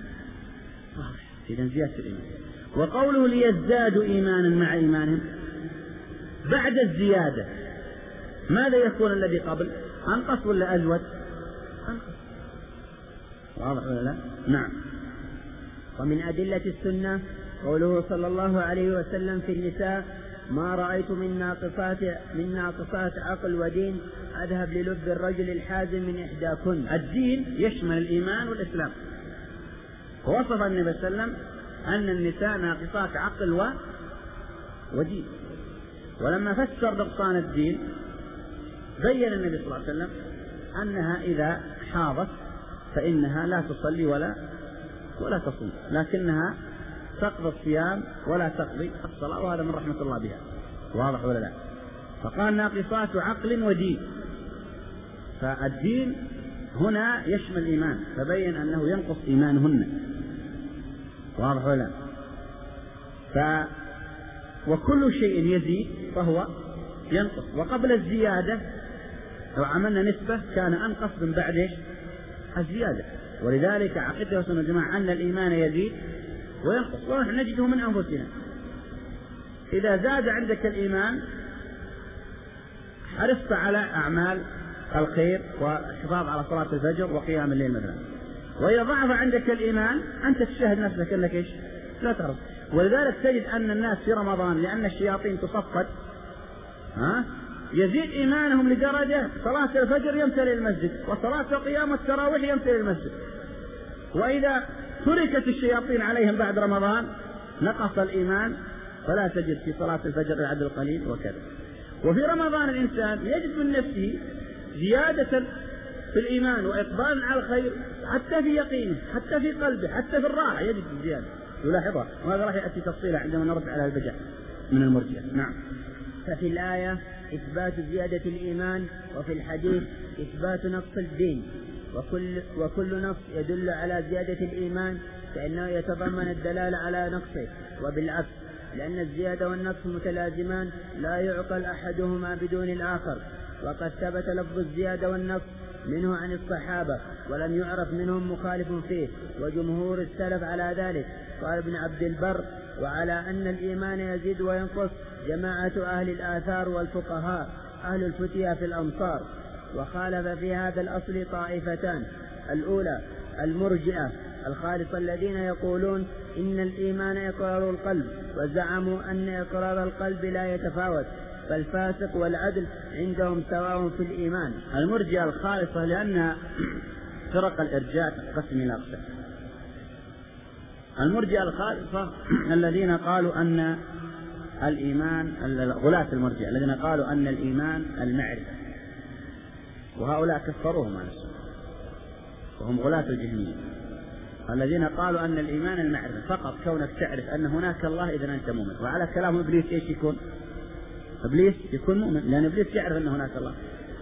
إذن زيادة الإيمان. وقوله ليزدادوا إيمانا مع إيمانهم، بعد الزيادة ماذا يكون الذي قبل؟ أنقص ولا أزود؟ أنقص. واضح ولا لا؟ نعم. ومن أدلة السنة قوله صلى الله عليه وسلم في النساء: ما رأيت من ناقصات عقل ودين أذهب للب الرجل الحازم من إحداكن. الدين يشمل الإيمان والإسلام، ووصف النبي صلى الله عليه وسلم أن النساء ناقصات عقل ودين. ولما فسر نقصان الدين بين النبي صلى الله عليه وسلم أنها إذا حاضت فإنها لا تصلي ولا تصوم، لكنها تقضي الصيام ولا تقضي الصلاة، وهذا من رحمة الله بها. واضح ولا لا؟ فقال ناقصات عقل ودين، فالدين هنا يشمل الإيمان، فبين أنه ينقص إيمانهن. واضح ولا لا؟ وكل شيء يزيد فهو ينقص، وقبل الزيادة لو عملنا نسبة كان أنقص من بعد الزيادة. ولذلك عقيدة السنة والجماعة أن الإيمان يزيد وينقص، ونحن نجده من أنفسنا. إذا زاد عندك الإيمان حرصت على أعمال الخير والحفاظ على صلاة الفجر وقيام الليل مثلا، وإذا ضعف عندك الإيمان أنت تشاهد نفسك أنك لا ترضى. ولذلك تجد أن الناس في رمضان لأن الشياطين تصفد يزيد إيمانهم لدرجة صلاة الفجر يمتلئ المسجد، وصلاة القيام والتراويح يمتلئ المسجد. وإذا تركت الشياطين عليهم بعد رمضان نقص الإيمان، فلا تجد في صلاة الفجر العدد القليل وكذا. وفي رمضان الإنسان يجد من نفسه زيادة في الإيمان وإقبال على الخير، حتى في يقينه، حتى في قلبه، حتى في الراحة يجد زيادة يلاحظها، وهذا راح يأتي تفصيلا عندما نرد على البجع من المرجئة. نعم. ففي الآية إثبات زيادة الإيمان، وفي الحديث إثبات نقص الدين. وكل نص يدل على زيادة الإيمان فإنه يتضمن الدلالة على نقصه، وبالعكس، لأن الزيادة والنقص متلازمان لا يعقل أحدهما بدون الآخر. وقد ثبت لفظ الزيادة والنقص منه عن الصحابة ولم يعرف منهم مخالف فيه، وجمهور السلف على ذلك. قال ابن عبد البر: وعلى أن الإيمان يزيد وينقص جماعة أهل الآثار والفقهاء أهل الفتية في الأمصار. وخالف في هذا الأصل طائفتان: الأولى المرجئة الخالصة الذين يقولون إن الإيمان إقرار القلب، وزعموا أن إقرار القلب لا يتفاوت، فالفاسق والعدل عندهم سواء في الإيمان. المرجئة الخالصة لأن فرق الإرجاء تنقسم إلى أقسام. المرجئة الخالصة الذين قالوا أن الإيمان، غلاة المرجئة الذين قالوا أن الإيمان المعرفة، وهؤلاء كفروهم عن السنة، وهم غلاة الجهمية الذين قالوا أن الإيمان المعرفة فقط، كونك تعرف أن هناك الله إذا أنت مؤمن. وعلى كلام إبليس إيش يكون؟ إبليس يكون مؤمن، لأن إبليس يعرف أن هناك الله.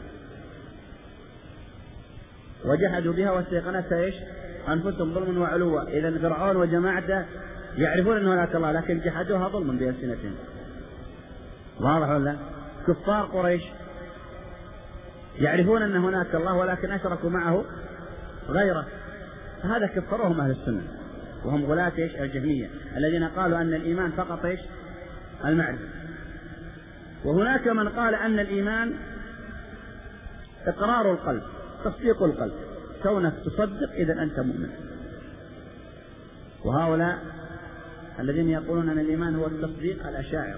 وجحدوا بها واستيقنتها إيش؟ أنفسهم ظلما وعلوا. إذا فرعون وجماعته يعرفون أن هناك الله لكن جحدوها ظلما بألسنتهم. واضح ولا؟ كفار قريش يعرفون أن هناك الله ولكن أشركوا معه غيره، فهذا كفرهم أهل السنة، وهم غلاة إيش؟ الجهمية الذين قالوا أن الإيمان فقط إيش؟ المعرفة. وهناك من قال أن الإيمان إقرار القلب، تصديق القلب، كونك تصدق إذا أنت مؤمن. وهؤلاء الذين يقولون أن الإيمان هو التصديق الأشاعرة،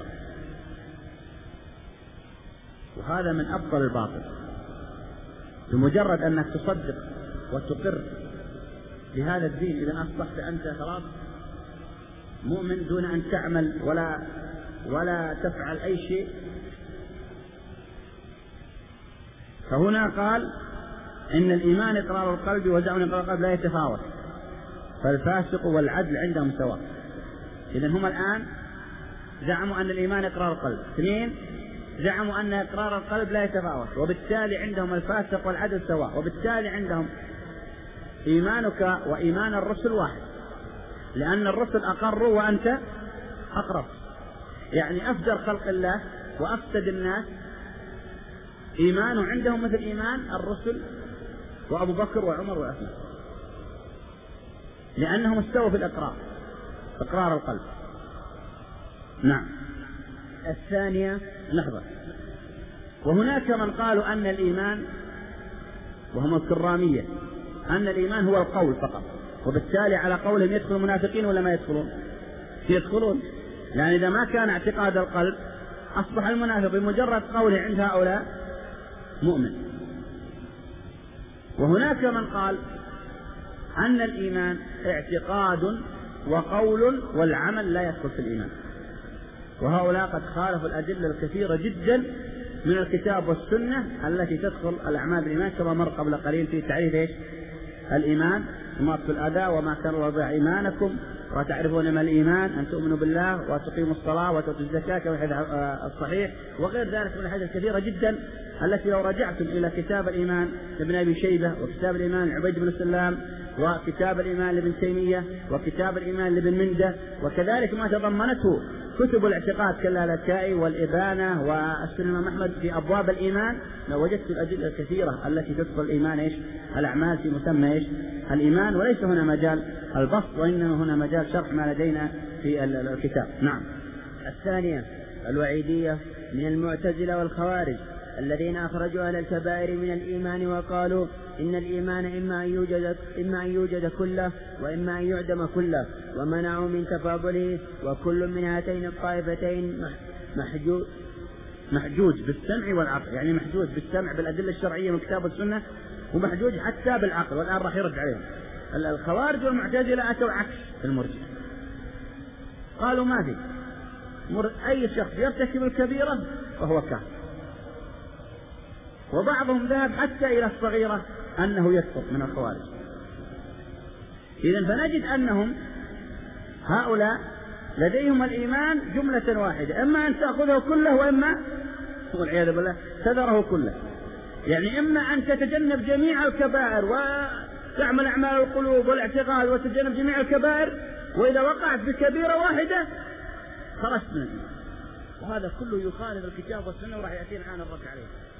وهذا من أبطل الباطل. بمجرد أنك تصدق وتقر بهذا الدين إذا أصبحت أنت خلاص مؤمن دون أن تعمل ولا تفعل أي شيء. فهنا قال إن الإيمان إقرار القلب، وزعم إقرار القلب لا يتفاوت، فالفاسق والعدل عندهم سواء. إذن هم الآن زعموا أن الإيمان إقرار القلب. اثنين، زعموا أن إقرار القلب لا يتفاوت، وبالتالي عندهم الفاسق والعدل سواء، وبالتالي عندهم إيمانك وإيمان الرسل واحد، لأن الرسل أقروا وأنت أقررت. يعني أفجر خلق الله وأفسد الناس إيمانه عندهم مثل إيمان الرسل وأبو بكر وعمر وعثمان، لأنهم استووا في الإقرار، إقرار القلب. نعم. الثانية لحظة. وهناك من قالوا أن الإيمان، وهم الكرامية، أن الإيمان هو القول فقط، وبالتالي على قولهم يدخل المنافقين ولا ما يدخلون؟ يدخلون، لأن إذا ما كان اعتقاد القلب أصبح المنافق بمجرد قوله عند هؤلاء مؤمن. وهناك من قال أن الإيمان اعتقاد وقول والعمل لا يدخل في الإيمان، وهؤلاء قد خالفوا الأدلة الكثيرة جدا من الكتاب والسنة التي تدخل الأعمال بالإيمان، كما مر قبل قليل في تعريف إيش؟ الإيمان: إماطة الأذى، وما كان وضع إيمانكم، وتعرفون ما الإيمان: أن تؤمنوا بالله وتقيموا الصلاة وتؤتوا الزكاة كما في الصحيح، وغير ذلك من الحديث الكثيرة جدا التي لو رجعتم إلى كتاب الإيمان لابن أبي شيبة، وكتاب الإيمان لعبيد بن سلام، وكتاب الإيمان لابن تيمية، وكتاب الإيمان لابن مندة، وكذلك ما تضمنته كتب الاعتقاد كاللالكائي والإبانة والسنن الإمام أحمد في أبواب الإيمان، لوجدت الأدلة الكثيرة التي تدخل الإيمان إيش؟ الأعمال في مسمى إيش؟ الإيمان. وليس هنا مجال البسط، وإنما هنا مجال شرح ما لدينا في الكتاب. نعم. الثانية الوعيدية من المعتزلة والخوارج الذين أخرجوا أهل الكبائر من الإيمان وقالوا إن الإيمان إما أن يوجد كله وإما أن يعدم كله، ومنعوا من تفاضله. وكل من هاتين الطائفتين محجوج بالسمع والعقل، يعني محجوج بالسمع بالأدلة الشرعية من الكتاب والسنة، ومحجوج حتى بالعقل، والآن راح يرد عليهم. الخوارج والمعتزلة أتوا عكس المرجئة، قالوا ما في أي شخص يرتكب الكبيرة فهو كافر، وبعضهم ذهب حتى إلى الصغيرة أنه يكفر من الخوارج. إذن فنجد أنهم هؤلاء لديهم الإيمان جملة واحدة، إما أن تأخذه كله، وإما والعياذ بالله تذره كله. يعني إما أن تتجنب جميع الكبائر وتعمل أعمال القلوب والاعتقاد وتتجنب جميع الكبائر، وإذا وقعت بكبيرة واحدة خرجت من الإيمان. وهذا كله يخالف الكتاب والسنة، وراح يأتي الآن الرد عليه.